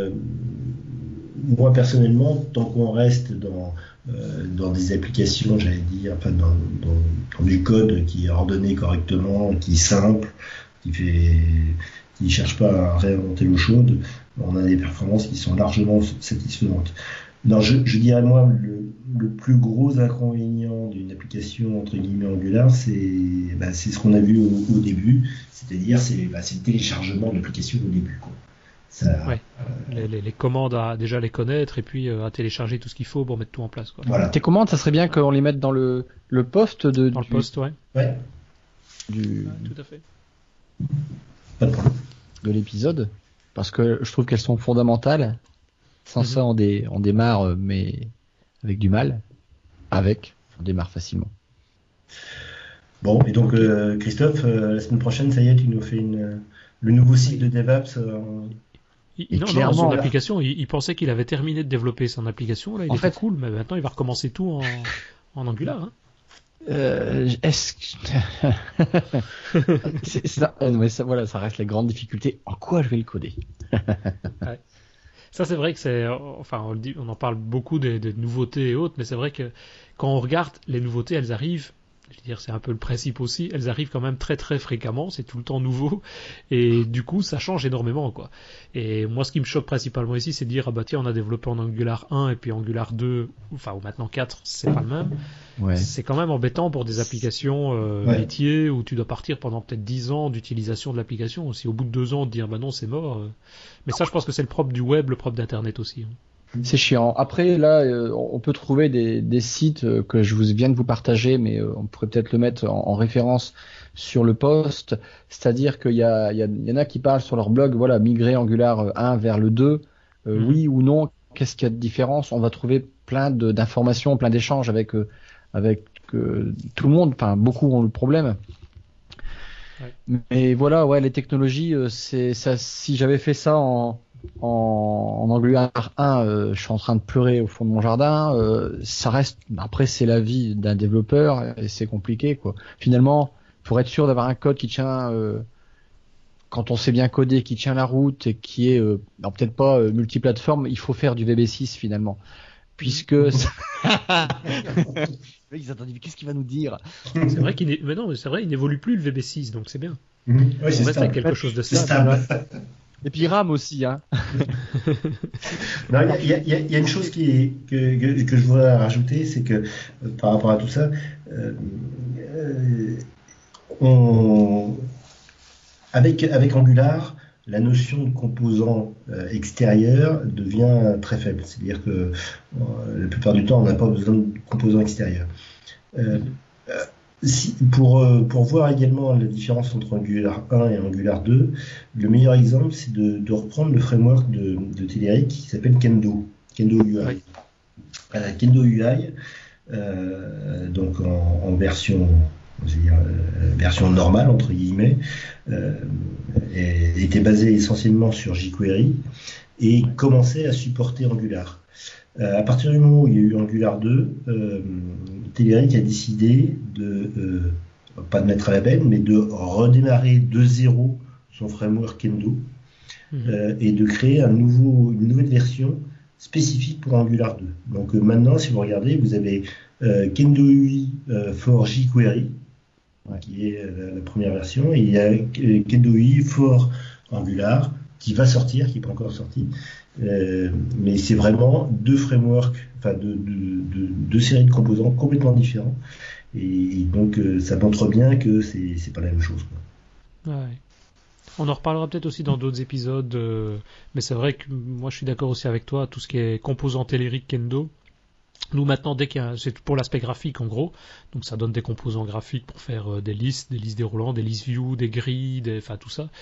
moi personnellement, tant qu'on reste dans des applications, j'allais dire, enfin dans du code qui est ordonné correctement, qui est simple, qui cherche pas à réinventer l'eau chaude, on a des performances qui sont largement satisfaisantes. Non, je dirais moi le plus gros inconvénient d'une application entre guillemets Angular, c'est ce qu'on a vu au début, c'est-à-dire c'est le téléchargement de l'application au début, quoi. Les commandes à déjà les connaître et puis à télécharger tout ce qu'il faut pour mettre tout en place, quoi. Voilà. Tes commandes, ça serait bien qu'on les mette dans le post le post, ouais. Ouais. Tout à fait. Pas de problème. De l'épisode, parce que je trouve qu'elles sont fondamentales. Sans ça, on démarre, mais avec du mal. On démarre facilement. Bon, et donc Christophe, la semaine prochaine, ça y est, tu nous fais le nouveau site de DevApps. Non, son application, il pensait qu'il avait terminé de développer son application. Là, il était cool, mais maintenant il va recommencer tout en Angular. Hein. Voilà, ça reste la grande difficulté. En quoi je vais le coder? Ouais. Ça, c'est vrai que c'est, on en parle beaucoup des nouveautés et autres, mais c'est vrai que quand on regarde les nouveautés, elles arrivent je veux dire, c'est un peu le principe aussi, elles arrivent quand même très très fréquemment, c'est tout le temps nouveau, et du coup ça change énormément, quoi. Et moi ce qui me choque principalement ici, c'est de dire, ah bah tiens, on a développé en Angular 1 et puis Angular 2, enfin ou maintenant 4, c'est pas le même. Ouais. C'est quand même embêtant pour des applications métiers où tu dois partir pendant peut-être 10 ans d'utilisation de l'application. Si au bout de 2 ans, on te dit, ah bah non, c'est mort. Mais ça, je pense que c'est le propre du web, le propre d'Internet aussi. C'est chiant. Après, là, on peut trouver des sites que je viens de vous partager, mais on pourrait peut-être le mettre en référence sur le post. C'est-à-dire qu'il y en a qui parlent sur leur blog, voilà, migrer Angular 1 vers le 2, oui ou non, qu'est-ce qu'il y a de différence? On va trouver plein d'informations, plein d'échanges avec tout le monde. Enfin, beaucoup ont le problème. Ouais. Mais voilà, ouais, les technologies, c'est ça. Si j'avais fait ça en Angular 1, je suis en train de pleurer au fond de mon jardin. Ça reste. Après, c'est la vie d'un développeur et c'est compliqué, quoi. Finalement, pour être sûr d'avoir un code qui tient, quand on sait bien coder, qui tient la route et qui est, peut-être pas multiplateforme, il faut faire du VB6 finalement, puisque. Ils attendaient, qu'est-ce qu'il va nous dire? C'est vrai mais non, c'est vrai, il n'évolue plus le VB6, donc c'est bien. Oui, on reste avec quelque chose de stable. Et puis RAM aussi, hein. Non, il y a une chose que je voudrais rajouter, c'est que par rapport à tout ça, avec Angular, la notion de composant extérieur devient très faible. C'est-à-dire que la plupart du temps, on n'a pas besoin de composants extérieurs. Pour voir également la différence entre Angular 1 et Angular 2, le meilleur exemple, c'est de reprendre le framework de Telerik qui s'appelle Kendo UI. Kendo UI, donc en version, version normale entre guillemets, était basé essentiellement sur jQuery et commençait à supporter Angular. À partir du moment où il y a eu Angular 2, Telerik a décidé de pas de mettre à la benne, mais de redémarrer de zéro son framework Kendo et de créer une nouvelle version spécifique pour Angular 2. Donc maintenant, si vous regardez, vous avez Kendo UI for jQuery, qui est la première version, et il y a Kendo UI for Angular qui va sortir, qui n'est pas encore sorti. Mais c'est vraiment deux frameworks, enfin deux séries de composants complètement différents, et donc ça montre bien que c'est pas la même chose, quoi. Ouais. On en reparlera peut-être aussi dans d'autres épisodes, mais c'est vrai que moi je suis d'accord aussi avec toi, tout ce qui est composants Telerik Kendo. Nous maintenant, c'est pour l'aspect graphique en gros, donc ça donne des composants graphiques pour faire des listes déroulants, des listes view, des grilles, enfin tout ça.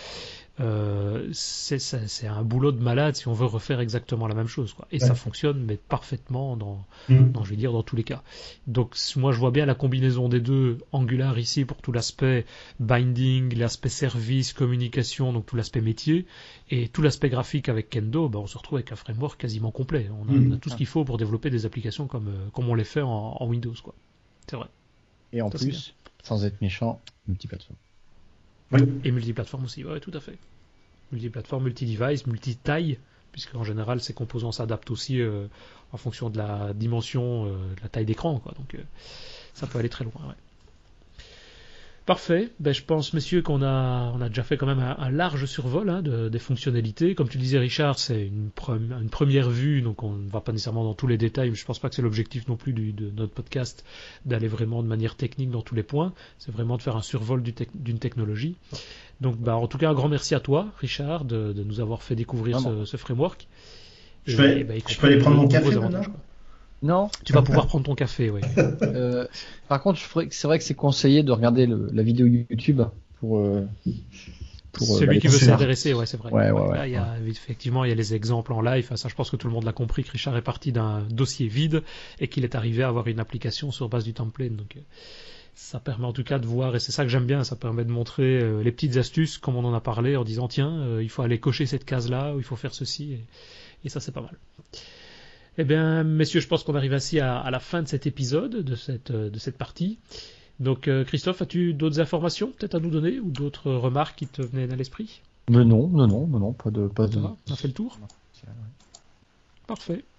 C'est un boulot de malade si on veut refaire exactement la même chose, quoi. Et ça fonctionne mais parfaitement je vais dire dans tous les cas. Donc moi je vois bien la combinaison des deux, Angular ici pour tout l'aspect binding, l'aspect service, communication, donc tout l'aspect métier, et tout l'aspect graphique avec Kendo, on se retrouve avec un framework quasiment complet. On a tout ce qu'il faut pour développer des applications comme on les fait en Windows, quoi. C'est vrai. Et en plus, sans être méchant, multiplateforme. Oui. Et multiplateforme aussi, ouais, tout à fait. Multiplateforme, multi-device, multi-taille, puisque en général ces composants s'adaptent aussi en fonction de la dimension, de la taille d'écran, quoi. Donc ça peut aller très loin. Ouais. Parfait. Je pense, messieurs, qu'on a déjà fait quand même un large survol des fonctionnalités. Comme tu disais, Richard, c'est une première vue, donc on ne va pas nécessairement dans tous les détails, mais je pense pas que c'est l'objectif non plus de notre podcast d'aller vraiment de manière technique dans tous les points. C'est vraiment de faire un survol d'une technologie. Donc, en tout cas, un grand merci à toi, Richard, de nous avoir fait découvrir ce framework. Je peux aller prendre mon café maintenant ? Non. Tu vas pouvoir prendre ton café, oui. Par contre, c'est vrai que c'est conseillé de regarder la vidéo YouTube pour celui qui veut s'intéresser, ouais, c'est vrai. Ouais. Là, effectivement, il y a les exemples en live. Ça, je pense que tout le monde l'a compris, que Richard est parti d'un dossier vide et qu'il est arrivé à avoir une application sur base du template. Donc, ça permet en tout cas de voir, et c'est ça que j'aime bien, ça permet de montrer les petites astuces, comme on en a parlé, en disant, tiens, il faut aller cocher cette case-là, ou il faut faire ceci, et ça, c'est pas mal. Eh bien, messieurs, je pense qu'on arrive ainsi à la fin de cet épisode, de cette partie. Donc, Christophe, as-tu d'autres informations peut-être à nous donner ou d'autres remarques qui te venaient à l'esprit ? Non, pas de. On a fait le tour ? Parfait.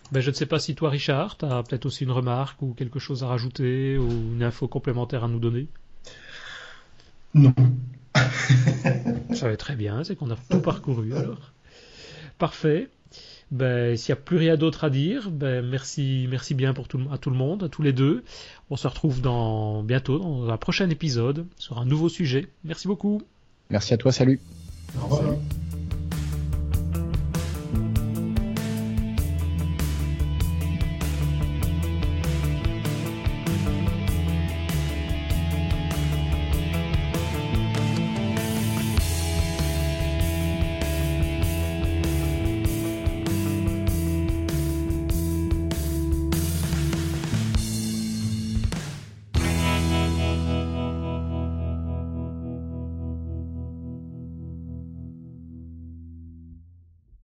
Ben, je ne sais pas si toi, Richard, tu as peut-être aussi une remarque ou quelque chose à rajouter ou une info complémentaire à nous donner. Non. Ça va très bien, c'est qu'on a tout parcouru alors. Parfait. Ben, s'il n'y a plus rien d'autre à dire, ben, merci bien à tout le monde, à tous les deux. On se retrouve bientôt dans un prochain épisode sur un nouveau sujet. Merci beaucoup. Merci à toi, salut. Au revoir.